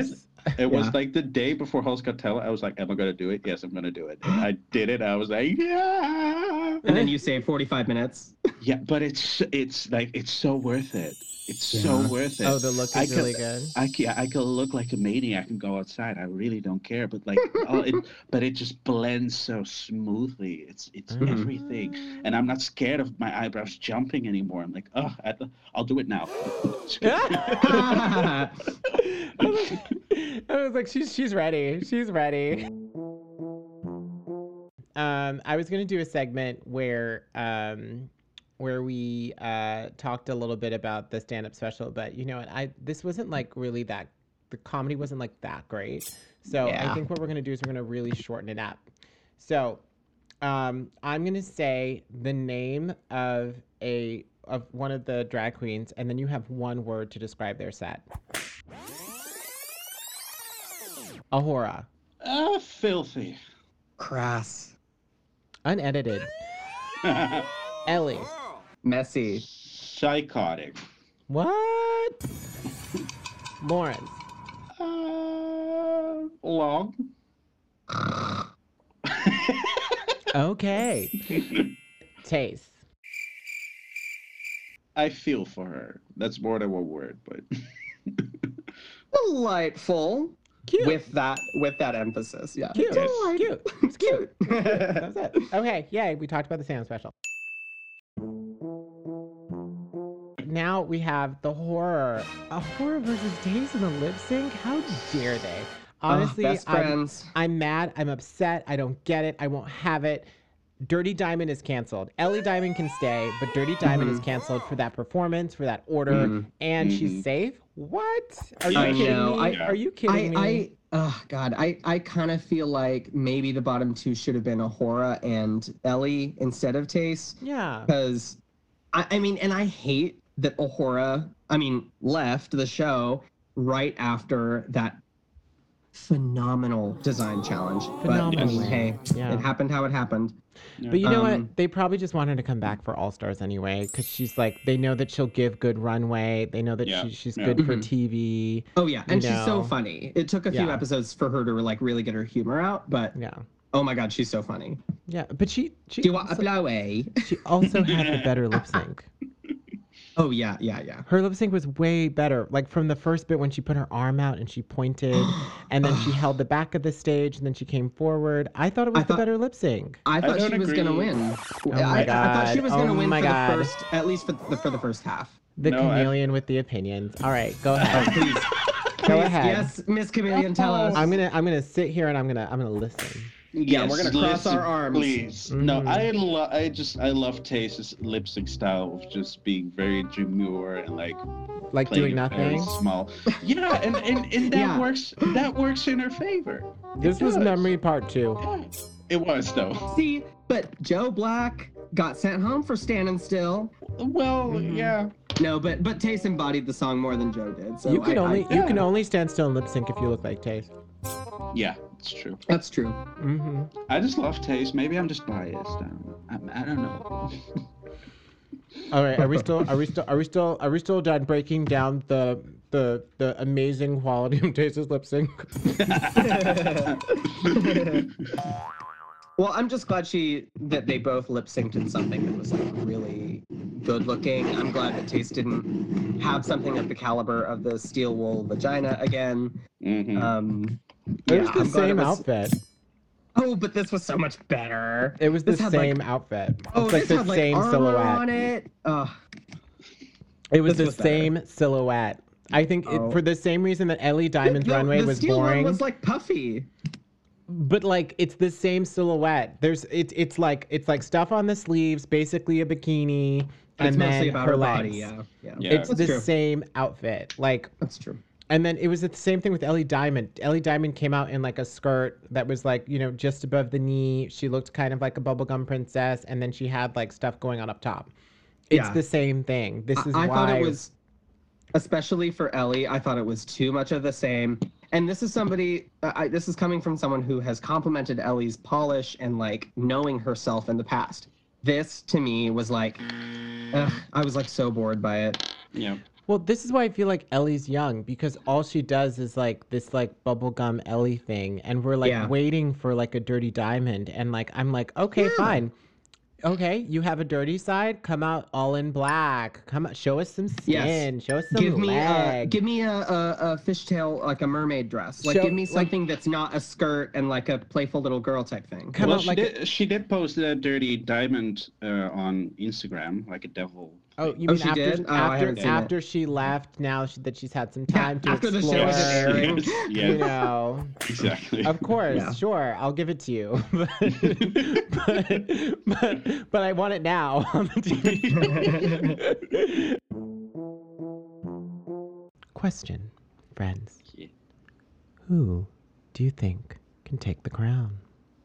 Speaker 11: It was
Speaker 3: Yeah.
Speaker 11: like the day before Hell's Got Talent. I was like, "Am I gonna do it? Yes, I'm gonna do it." And I did it. I was like, "Yeah!"
Speaker 3: And then you say forty-five minutes.
Speaker 11: Yeah, but it's it's like it's so worth it. It's
Speaker 3: Yeah.
Speaker 11: so worth it.
Speaker 1: Oh, the look is
Speaker 11: I
Speaker 1: really
Speaker 11: could,
Speaker 1: good.
Speaker 11: I can, I could look like a maniac and go outside. I really don't care. But like, oh, it, but it just blends so smoothly. It's it's
Speaker 1: Mhm.
Speaker 11: everything, and I'm not scared of my eyebrows jumping anymore. I'm like, oh, I, I'll do it now.
Speaker 1: I was, I was like, she's she's ready. She's ready. Um, I was gonna do a segment where um, where we uh talked a little bit about the stand-up special, but you know what? I this wasn't like really that. The comedy wasn't like that great. So
Speaker 3: Yeah.
Speaker 1: I think what we're gonna do is we're gonna really shorten it up. So um, I'm gonna say the name of a of one of the drag queens, and then you have one word to describe their set. Ahura.
Speaker 11: Ah, filthy.
Speaker 3: Crass.
Speaker 1: Unedited. Ellie.
Speaker 3: Messy.
Speaker 11: Psychotic.
Speaker 1: What? Lawrence.
Speaker 11: Uh, long.
Speaker 1: Okay. Taste.
Speaker 11: I feel for her. That's more than one word, but
Speaker 3: Delightful.
Speaker 1: Cute.
Speaker 3: With that with that emphasis. Yeah.
Speaker 1: Cute.
Speaker 11: Yes.
Speaker 1: Cute. It's cute. That's it. Okay. Yay. We talked about the stand special. Now we have the horror. A horror versus Days in the lip sync? How dare they? Honestly,
Speaker 3: oh, best
Speaker 1: I'm,
Speaker 3: friends.
Speaker 1: I'm mad. I'm upset. I don't get it. I won't have it. Dirty Diamond is canceled. Ellie Diamond can stay, but Dirty Diamond
Speaker 3: Mhm.
Speaker 1: is canceled for that performance, for that order,
Speaker 3: Mhm.
Speaker 1: and
Speaker 11: Mhm.
Speaker 1: she's safe? What? Are you
Speaker 3: I
Speaker 1: kidding
Speaker 3: know.
Speaker 1: me?
Speaker 3: I-
Speaker 1: Are you kidding
Speaker 3: I,
Speaker 1: me?
Speaker 3: I, oh God, I, I kind of feel like maybe the bottom two should have been Ahura and Ellie instead of Tace.
Speaker 1: yeah.
Speaker 3: Because, I, I mean, and I hate that Ahura, I mean, left the show right after that phenomenal design challenge.
Speaker 1: Phenomenal.
Speaker 3: But, I mean, hey,
Speaker 1: Yeah.
Speaker 3: it happened how it happened.
Speaker 1: But you know
Speaker 3: Um,
Speaker 1: what? They probably just want her to come back for All Stars anyway, because she's like, they know that she'll give good runway. They know that
Speaker 11: Yeah,
Speaker 1: she, she's
Speaker 11: yeah.
Speaker 1: good for
Speaker 3: Mhm.
Speaker 1: T V.
Speaker 3: Oh, yeah. And
Speaker 1: You
Speaker 3: she's so
Speaker 1: know.
Speaker 3: funny. It took a few
Speaker 1: Yeah.
Speaker 3: episodes for her to, like, really get her humor out. But,
Speaker 1: Yeah.
Speaker 3: oh my God, she's so funny.
Speaker 1: Yeah. But she she,
Speaker 3: Do you want a
Speaker 1: also,
Speaker 3: blow, eh?
Speaker 1: she also had the better lip sync.
Speaker 3: Oh, yeah, yeah, yeah.
Speaker 1: Her lip sync was way better. Like from the first bit when she put her arm out and she pointed, and then she held the back of the stage, and then she came forward. I thought it was
Speaker 3: I
Speaker 1: the
Speaker 3: thought-
Speaker 1: better lip sync.
Speaker 3: I thought
Speaker 11: don't
Speaker 3: she was gonna
Speaker 11: agree.
Speaker 3: win.
Speaker 1: Oh my
Speaker 3: I, I thought she
Speaker 1: God.
Speaker 3: was gonna
Speaker 1: Oh
Speaker 3: win
Speaker 1: my
Speaker 3: for
Speaker 1: God.
Speaker 3: the first, at least for the for the first half.
Speaker 1: The
Speaker 11: No, I-
Speaker 1: chameleon with the opinions. All right, go
Speaker 3: Oh,
Speaker 1: ahead.
Speaker 3: please,
Speaker 1: Go
Speaker 3: Please,
Speaker 1: ahead.
Speaker 3: Yes, Miss Chameleon, tell us.
Speaker 1: I'm gonna I'm gonna sit here and I'm gonna I'm gonna listen.
Speaker 3: Yeah, we're gonna cross
Speaker 11: listen,
Speaker 3: our arms.
Speaker 11: Please. No,
Speaker 1: Mhm.
Speaker 11: I lo- I just I love Tace's lip sync style of just being very demure and like
Speaker 1: Like
Speaker 11: playing
Speaker 1: doing
Speaker 11: it very
Speaker 1: nothing.
Speaker 11: small. Yeah, and, and, and that
Speaker 3: Yeah.
Speaker 11: works that works in her favor.
Speaker 1: This
Speaker 11: It
Speaker 1: was
Speaker 11: does.
Speaker 1: memory part two.
Speaker 11: Yeah, it was though.
Speaker 3: See, but Joe Black got sent home for standing still.
Speaker 11: Well,
Speaker 1: Mhm.
Speaker 11: yeah.
Speaker 3: No, but but Tace embodied the song more than Joe did. So
Speaker 1: you can
Speaker 3: I-
Speaker 1: only
Speaker 3: I,
Speaker 1: you can
Speaker 11: yeah.
Speaker 1: only stand still and lip sync if you look like Taste.
Speaker 11: Yeah, it's true.
Speaker 3: That's true.
Speaker 1: Mm-hmm.
Speaker 11: I just love Tace. Maybe I'm just biased. I don't, I'm, I don't know.
Speaker 1: All right, are we still are we still are we still are we still done breaking down the the the amazing quality of Taste's lip sync?
Speaker 3: Well, I'm just glad she that they both lip synced in something that was like really good looking. I'm glad that Taste didn't have something of the caliber of the steel wool vagina again.
Speaker 11: Mhm.
Speaker 3: Um,
Speaker 1: It
Speaker 3: yeah,
Speaker 1: was the
Speaker 3: I'm glad it
Speaker 1: same
Speaker 3: was-
Speaker 1: outfit.
Speaker 3: Oh, but this was so much better.
Speaker 1: It was the
Speaker 3: This had, like-
Speaker 1: same outfit.
Speaker 3: Oh,
Speaker 1: It's like
Speaker 3: this
Speaker 1: the
Speaker 3: had like
Speaker 1: same
Speaker 3: armor
Speaker 1: silhouette.
Speaker 3: on it. Ugh.
Speaker 1: It was
Speaker 3: This
Speaker 1: the
Speaker 3: was better.
Speaker 1: same silhouette. I think it,
Speaker 3: Oh.
Speaker 1: for the same reason that Ellie Diamond's
Speaker 3: the,
Speaker 1: runway
Speaker 3: the
Speaker 1: was
Speaker 3: steel
Speaker 1: boring.
Speaker 3: one was like puffy.
Speaker 1: But like it's the same silhouette. There's it's it's like it's like stuff on the sleeves, basically a bikini, and
Speaker 3: it's
Speaker 1: then
Speaker 3: mostly about
Speaker 1: her
Speaker 3: her
Speaker 1: legs.
Speaker 3: body. Yeah, yeah.
Speaker 11: Yeah.
Speaker 1: It's
Speaker 3: That's
Speaker 1: the
Speaker 3: true.
Speaker 1: same outfit. Like
Speaker 3: That's true.
Speaker 1: and then it was the same thing with Ellie Diamond. Ellie Diamond came out in like a skirt that was like, you know, just above the knee. She looked kind of like a bubblegum princess, and then she had like stuff going on up top. It's
Speaker 3: Yeah.
Speaker 1: the same thing. This is
Speaker 3: I, I
Speaker 1: why
Speaker 3: thought it was, especially for Ellie, I thought it was too much of the same. And this is somebody, uh, I, this is coming from someone who has complimented Ellie's polish and like knowing herself in the past. This to me was like, ugh, I was like so bored by it.
Speaker 11: Yeah.
Speaker 1: Well, this is why I feel like Ellie's young, because all she does is like this like bubblegum Ellie thing, and we're like
Speaker 3: Yeah.
Speaker 1: waiting for like a dirty diamond, and like I'm like, okay,
Speaker 3: Yeah.
Speaker 1: fine. Okay, you have a dirty side. Come out all in black. Come out, show us some skin.
Speaker 3: Yes.
Speaker 1: Show us some
Speaker 3: Give me, uh,
Speaker 1: leg.
Speaker 3: give me a, a, a fishtail, like a mermaid dress. Like,
Speaker 1: Show-
Speaker 3: give me
Speaker 1: like-
Speaker 3: something that's not a skirt and like a playful little girl type thing.
Speaker 1: Come
Speaker 11: well,
Speaker 1: out
Speaker 11: she
Speaker 1: like a-
Speaker 11: did. She did post a dirty diamond uh, on Instagram, like a devil.
Speaker 1: Oh, you
Speaker 3: Oh,
Speaker 1: mean
Speaker 3: she
Speaker 1: after
Speaker 3: did? Oh, I
Speaker 1: after
Speaker 3: haven't seen it.
Speaker 1: after she left? Now she, that she's had some time to
Speaker 3: after the
Speaker 1: explore.
Speaker 3: show was airing.
Speaker 11: Yes,
Speaker 1: You
Speaker 11: yes,
Speaker 1: know,
Speaker 11: exactly.
Speaker 1: of course,
Speaker 3: Yeah.
Speaker 1: sure, I'll give it to you, but, but, but, but I want it now on the T V. Question, friends.
Speaker 11: Yeah.
Speaker 1: Who do you think can take the crown?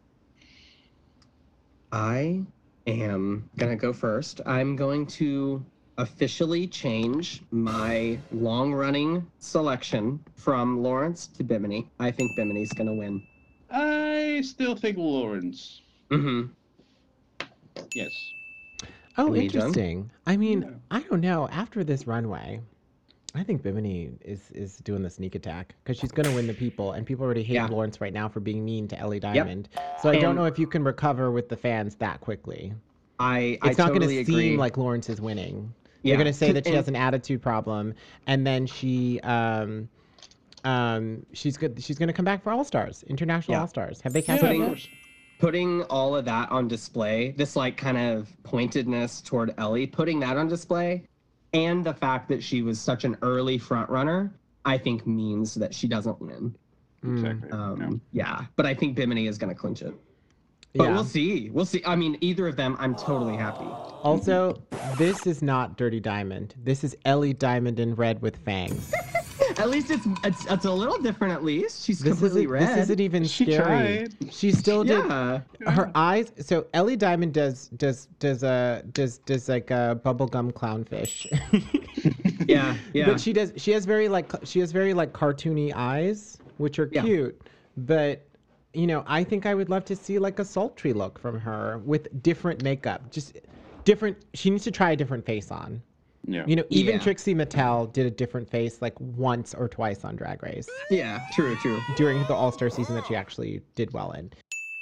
Speaker 3: I am gonna go first. I'm going to officially change my long-running selection from Lawrence to Bimini. I think Bimini's gonna win.
Speaker 11: I still think Lawrence.
Speaker 3: Mm-hmm.
Speaker 11: Yes.
Speaker 1: Oh,
Speaker 3: And me, John?
Speaker 1: interesting. I mean,
Speaker 11: Yeah.
Speaker 1: I don't know. After this runway, I think Bimini is is doing the sneak attack because she's going to win the people, and people already hate
Speaker 3: Yeah.
Speaker 1: Lawrence right now for being mean to Ellie Diamond. So I don't
Speaker 3: And-
Speaker 1: know if you can recover with the fans that quickly.
Speaker 3: I
Speaker 1: It's
Speaker 3: I
Speaker 1: not
Speaker 3: totally
Speaker 1: going to
Speaker 3: agree.
Speaker 1: seem like Lawrence is winning.
Speaker 3: Yeah.
Speaker 1: They're going to say that she
Speaker 3: And-
Speaker 1: has an attitude problem, and then she um um she's good. She's going to come back for All Stars, International
Speaker 3: Yeah.
Speaker 1: All Stars. Have they
Speaker 11: Yeah,
Speaker 1: cast
Speaker 11: of
Speaker 1: it yet?
Speaker 11: course.
Speaker 3: putting all of that on display, this like kind of pointedness toward Ellie, putting that on display, and the fact that she was such an early front runner, I think means that she doesn't win.
Speaker 11: Exactly.
Speaker 3: Um, yeah, but I think Bimini is going to clinch it. But
Speaker 1: Yeah.
Speaker 3: we'll see. We'll see. I mean, either of them, I'm totally happy.
Speaker 1: Also, this is not Dirty Diamond. This is Ellie Diamond in red with fangs.
Speaker 3: At least it's it's, it's a little different. At least she's
Speaker 1: This
Speaker 3: completely
Speaker 1: isn't,
Speaker 3: red.
Speaker 1: this isn't even
Speaker 11: She
Speaker 1: scary.
Speaker 11: tried.
Speaker 1: She still did.
Speaker 3: Yeah.
Speaker 1: Her eyes. So Ellie Diamond does does does a does does like a bubblegum clownfish.
Speaker 3: Yeah. Yeah.
Speaker 1: But she does. She has very like she has very like cartoony eyes, which are
Speaker 3: Yeah.
Speaker 1: cute. But you know, I think I would love to see like a sultry look from her with different makeup. Just different. She needs to try a different face on.
Speaker 11: Yeah.
Speaker 1: You know, even
Speaker 3: Yeah.
Speaker 1: Trixie Mattel did a different face like once or twice on Drag Race
Speaker 3: yeah. True. True.
Speaker 1: during the All Star season that she actually did well in.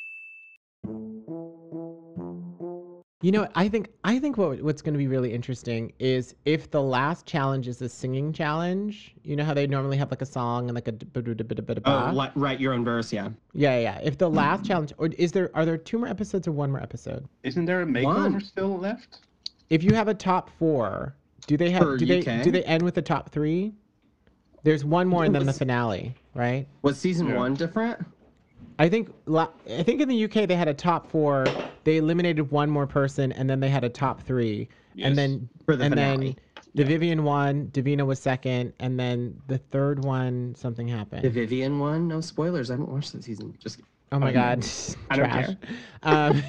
Speaker 1: You know, I think I think what what's going to be really interesting is if the last challenge is a singing challenge. You know how they normally have like a song and like a
Speaker 3: Oh, li- write your own verse. Yeah.
Speaker 1: yeah, yeah. If the last challenge, or is there are there two more episodes or one more episode?
Speaker 11: Isn't there a makeover
Speaker 3: One.
Speaker 11: still left?
Speaker 1: If you have a top four, do they have
Speaker 3: For
Speaker 1: do
Speaker 3: U
Speaker 1: they
Speaker 3: K?
Speaker 1: do they end with the top three? There's one more and then the
Speaker 3: Was-
Speaker 1: finale, right?
Speaker 3: Was season
Speaker 11: Yeah.
Speaker 3: one different?
Speaker 1: I think la- I think in the U K they had a top four. They eliminated one more person, and then they had a top three,
Speaker 11: Yes.
Speaker 1: and then
Speaker 3: For the
Speaker 1: and
Speaker 3: finale.
Speaker 1: then the Vivian won, Davina was second, and then the third one something happened.
Speaker 3: The Vivian one? No spoilers. I haven't watched the season. Just
Speaker 1: oh my
Speaker 3: um,
Speaker 1: god,
Speaker 3: I don't
Speaker 1: trash.
Speaker 3: care.
Speaker 1: Um,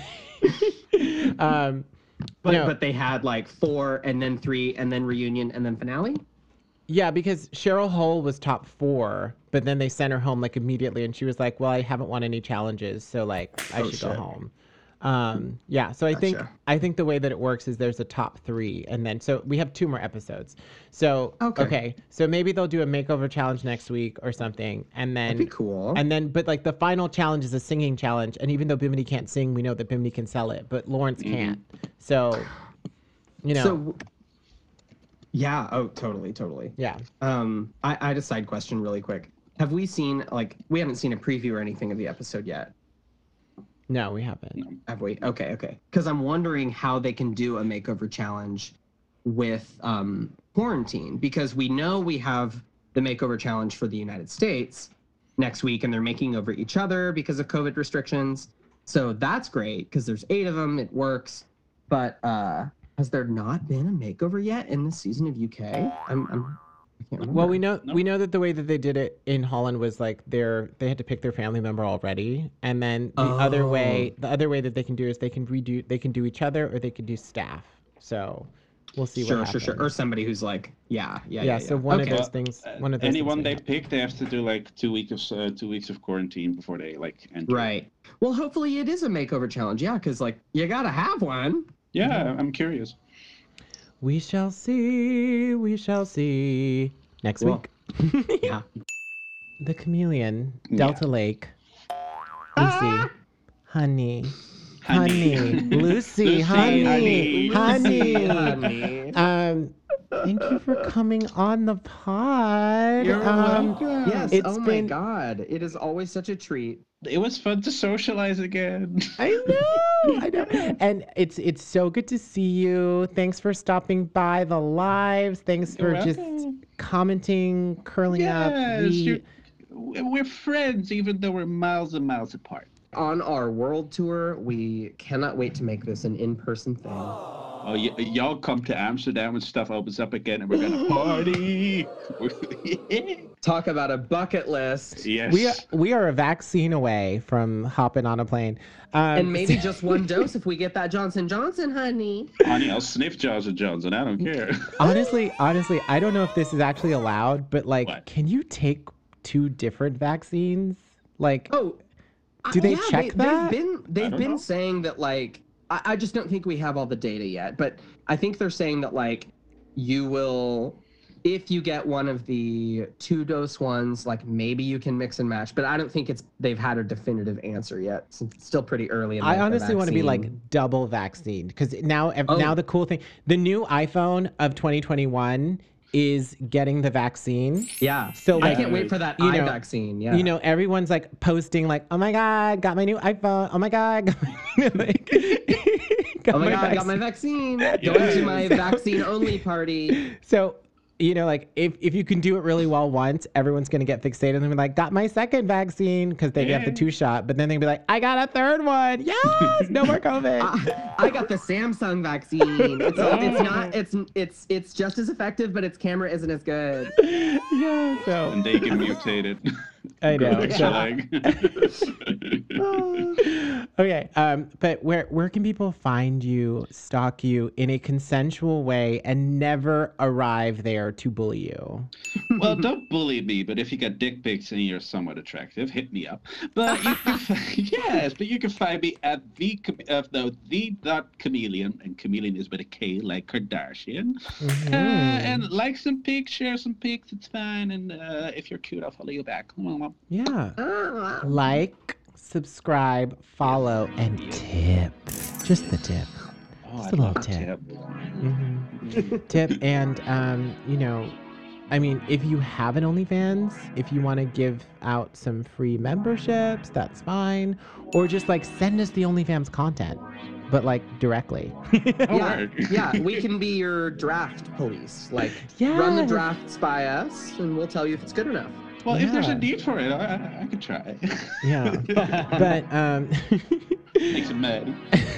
Speaker 1: um,
Speaker 3: But
Speaker 1: no.
Speaker 3: but they had like four and then three and then reunion and then finale.
Speaker 1: Yeah, because Cheryl Hole was top four, but then they sent her home like immediately, and she was like, "Well, I haven't won any challenges, so like I
Speaker 3: Oh,
Speaker 1: should go
Speaker 3: shit.
Speaker 1: home." Um, yeah, so I think
Speaker 3: Gotcha.
Speaker 1: I think the way that it works is there's a top three, and then so we have two more episodes. So
Speaker 3: Okay.
Speaker 1: so maybe they'll do a makeover challenge next week or something, and then
Speaker 3: That'd be cool.
Speaker 1: and then but like the final challenge is a singing challenge, and even though Bimini can't sing, we know that Bimini can sell it, but Lawrence can't. So, you know,
Speaker 3: So yeah. Oh, totally, totally.
Speaker 1: yeah.
Speaker 3: Um, I, I had a side question really quick. Have we seen like we haven't seen a preview or anything of the episode yet?
Speaker 1: No, we haven't.
Speaker 3: Have we? Okay, okay. Because I'm wondering how they can do a makeover challenge with um, quarantine, because we know we have the makeover challenge for the United States next week, and they're making over each other because of COVID restrictions. So that's great because there's eight of them. It works. But uh, has there not been a makeover yet in this season of U K? I'm, I'm I can't remember.
Speaker 1: Well, we know
Speaker 11: No.
Speaker 1: we know that the way that they did it in Holland was like they're they had to pick their family member already, and then the other way the other way that they can do is they can redo they can do each other or they can do staff. So we'll see
Speaker 3: Sure,
Speaker 1: what
Speaker 3: sure,
Speaker 1: happens.
Speaker 3: sure. Or somebody who's like, yeah, yeah,
Speaker 1: yeah,
Speaker 3: yeah.
Speaker 1: so
Speaker 3: yeah.
Speaker 1: one
Speaker 3: Okay.
Speaker 1: of those things.
Speaker 11: Uh,
Speaker 1: One of those
Speaker 11: anyone
Speaker 1: things
Speaker 11: they
Speaker 1: may
Speaker 11: pick, they have to do like two weeks of uh, two weeks of quarantine before they like enter.
Speaker 3: Right. Well, hopefully it is a makeover challenge. Yeah, because like you gotta have one.
Speaker 11: Yeah, I'm curious.
Speaker 1: We shall see. We shall see. Next
Speaker 3: Cool.
Speaker 1: week.
Speaker 3: Yeah.
Speaker 1: The Chameleon,
Speaker 11: Yeah.
Speaker 1: Delta Lake. Lucy, honey.
Speaker 11: Honey.
Speaker 1: Honey. Lucy,
Speaker 11: Lucy,
Speaker 1: honey.
Speaker 11: honey.
Speaker 1: Honey.
Speaker 3: honey.
Speaker 1: Um, thank you for coming on the pod.
Speaker 11: You're
Speaker 1: um,
Speaker 11: welcome.
Speaker 3: Yes.
Speaker 1: It's
Speaker 3: oh my
Speaker 1: been-
Speaker 3: God. It is always such a treat.
Speaker 11: It was fun to socialize again.
Speaker 1: I know, I know. And it's it's so good to see you. Thanks for stopping by the lives. Thanks for
Speaker 11: You're
Speaker 1: just
Speaker 11: welcome.
Speaker 1: commenting, curling up.
Speaker 11: Yes,
Speaker 1: We,
Speaker 11: you're- we're friends, even though we're miles and miles apart.
Speaker 3: On our world tour, we cannot wait to make this an in-person thing.
Speaker 11: Oh, y- y'all come to Amsterdam when stuff opens up again, and we're gonna party.
Speaker 3: Talk about a bucket list.
Speaker 11: Yes.
Speaker 1: we are we are a vaccine away from hopping on a plane. Um,
Speaker 3: And maybe just one dose if we get that Johnson Johnson, honey.
Speaker 11: Honey, I'll sniff Johnson Johnson. I don't care.
Speaker 1: honestly, honestly, I don't know if this is actually allowed, but like,
Speaker 11: What?
Speaker 1: can you take two different vaccines? Like,
Speaker 3: Oh,
Speaker 1: Do
Speaker 3: uh,
Speaker 1: they
Speaker 3: yeah,
Speaker 1: check
Speaker 3: they,
Speaker 1: that?
Speaker 3: They've been they've
Speaker 11: don't
Speaker 3: been
Speaker 11: know.
Speaker 3: saying that like I, I just don't think we have all the data yet, but I think they're saying that like you will if you get one of the two dose ones, like maybe you can mix and match, but I don't think it's they've had a definitive answer yet. Since it's still pretty early in
Speaker 1: I
Speaker 3: the
Speaker 1: honestly want to be
Speaker 3: vaccine.
Speaker 1: like double vaccinated because now, ev-
Speaker 3: Oh.
Speaker 1: now the cool thing, the new iPhone of twenty twenty-one is getting the vaccine.
Speaker 3: Yeah.
Speaker 1: So
Speaker 3: I
Speaker 1: like,
Speaker 3: can't wait for that
Speaker 1: you
Speaker 3: eye
Speaker 1: know,
Speaker 3: vaccine. Yeah.
Speaker 1: You know, everyone's like posting like, "Oh my god, got my new iPhone! Oh my god, got my, like, got
Speaker 3: oh my god, I got
Speaker 1: vaccine."
Speaker 3: my vaccine. Going to my vaccine only party.
Speaker 1: So, you know, like if, if you can do it really well once, everyone's going to get fixated and be like, got my second vaccine because they get the
Speaker 11: Yeah.
Speaker 1: two shot. But then they'll be like, I got a third one. Yes, no more COVID.
Speaker 3: I, I got the Samsung vaccine. It's, it's not. It's it's it's just as effective, but its camera isn't as good.
Speaker 1: yeah, so
Speaker 11: And they get mutated.
Speaker 1: I know.
Speaker 11: Extra
Speaker 1: so-
Speaker 11: leg.
Speaker 1: okay, um, but where where can people find you, stalk you in a consensual way, and never arrive there to bully you?
Speaker 11: Well, don't bully me, but if you got dick pics and you're somewhat attractive, hit me up. But you can, yes, but you can find me at the chame- uh, no, the dot chameleon, and chameleon is with a K, like Kardashian.
Speaker 1: Mhm.
Speaker 11: Uh, and like some pics, share some pics, it's fine. And uh, if you're cute, I'll follow you back.
Speaker 1: Yeah.
Speaker 3: Ah.
Speaker 1: Like, subscribe, follow, and tip. Just the tip.
Speaker 11: Oh,
Speaker 1: Just
Speaker 11: I
Speaker 1: a little
Speaker 11: love
Speaker 1: tip.
Speaker 11: tip.
Speaker 1: hmm tip and um, you know, I mean, if you have an OnlyFans, if you want to give out some free memberships, that's fine. Or just like send us the OnlyFans content, but like directly.
Speaker 11: Oh,
Speaker 3: Yeah,
Speaker 11: word.
Speaker 3: yeah, we can be your draft police. Like, run the
Speaker 1: Yes.
Speaker 3: drafts by us, and we'll tell you if it's good enough.
Speaker 11: Well, if there's
Speaker 1: Yeah.
Speaker 11: a need for it, I, I, I could try.
Speaker 1: Yeah. But um
Speaker 11: Make some mad.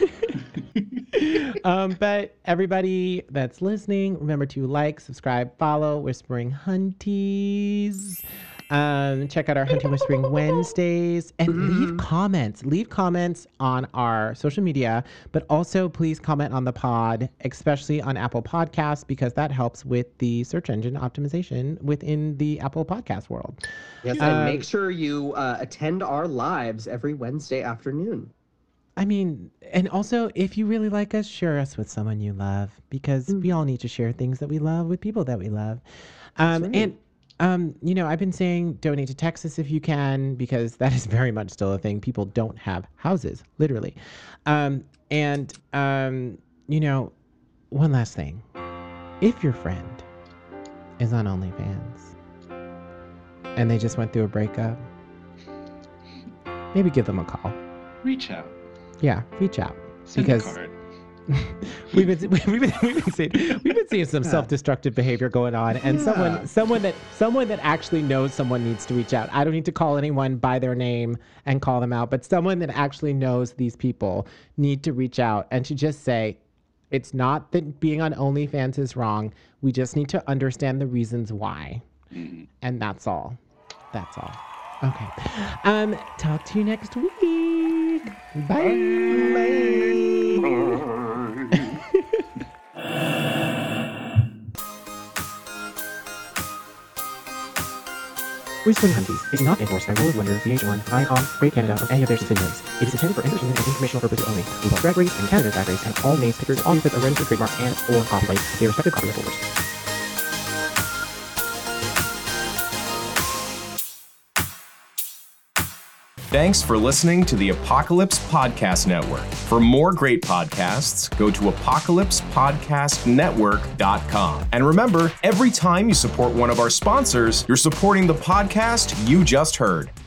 Speaker 1: um, but everybody that's listening, remember to like, subscribe, follow Whispering Hunties. Um, check out our Hunting Whispering Wednesdays and leave comments. Leave comments on our social media, but also please comment on the pod, especially on Apple Podcasts, because that helps with the search engine optimization within the Apple Podcast world.
Speaker 3: Yes,
Speaker 1: Um,
Speaker 3: and make sure you uh, attend our lives every Wednesday afternoon.
Speaker 1: I mean, and also, if you really like us, share us with someone you love, because we all need to share things that we love with people that we love. Um,
Speaker 3: right.
Speaker 1: And, um, you know, I've been saying donate to Texas if you can, because that is very much still a thing. People don't have houses, literally. Um, and, um, you know, one last thing. If your friend is on OnlyFans and they just went through a breakup, maybe give them a call.
Speaker 11: Reach out.
Speaker 1: Yeah, reach out.
Speaker 11: Send
Speaker 1: because
Speaker 11: a card.
Speaker 1: we've been we've been we've been seeing we've been seeing some self-destructive behavior going on, and
Speaker 3: Yeah.
Speaker 1: someone someone that someone that actually knows someone needs to reach out. I don't need to call anyone by their name and call them out, but someone that actually knows these people need to reach out and should just say, it's not that being on OnlyFans is wrong. We just need to understand the reasons why,
Speaker 11: Mhm.
Speaker 1: and that's all. That's all. Okay. Um. Talk to you next week. Bye. We're Swing Hunties is not endorsed by World of Wonder, V H one, Viacom, Great Canada, or any of their subsidiaries. It is intended for entertainment and informational purposes only. RuPaul's Drag Race and Canada's Drag Race and all names, pictures, all used are registered trademarks and or copyrights, their respective copyright holders.
Speaker 7: Thanks for listening to the Apocalypse Podcast Network. For more great podcasts, go to apocalypse podcast network dot com. And remember, every time you support one of our sponsors, you're supporting the podcast you just heard.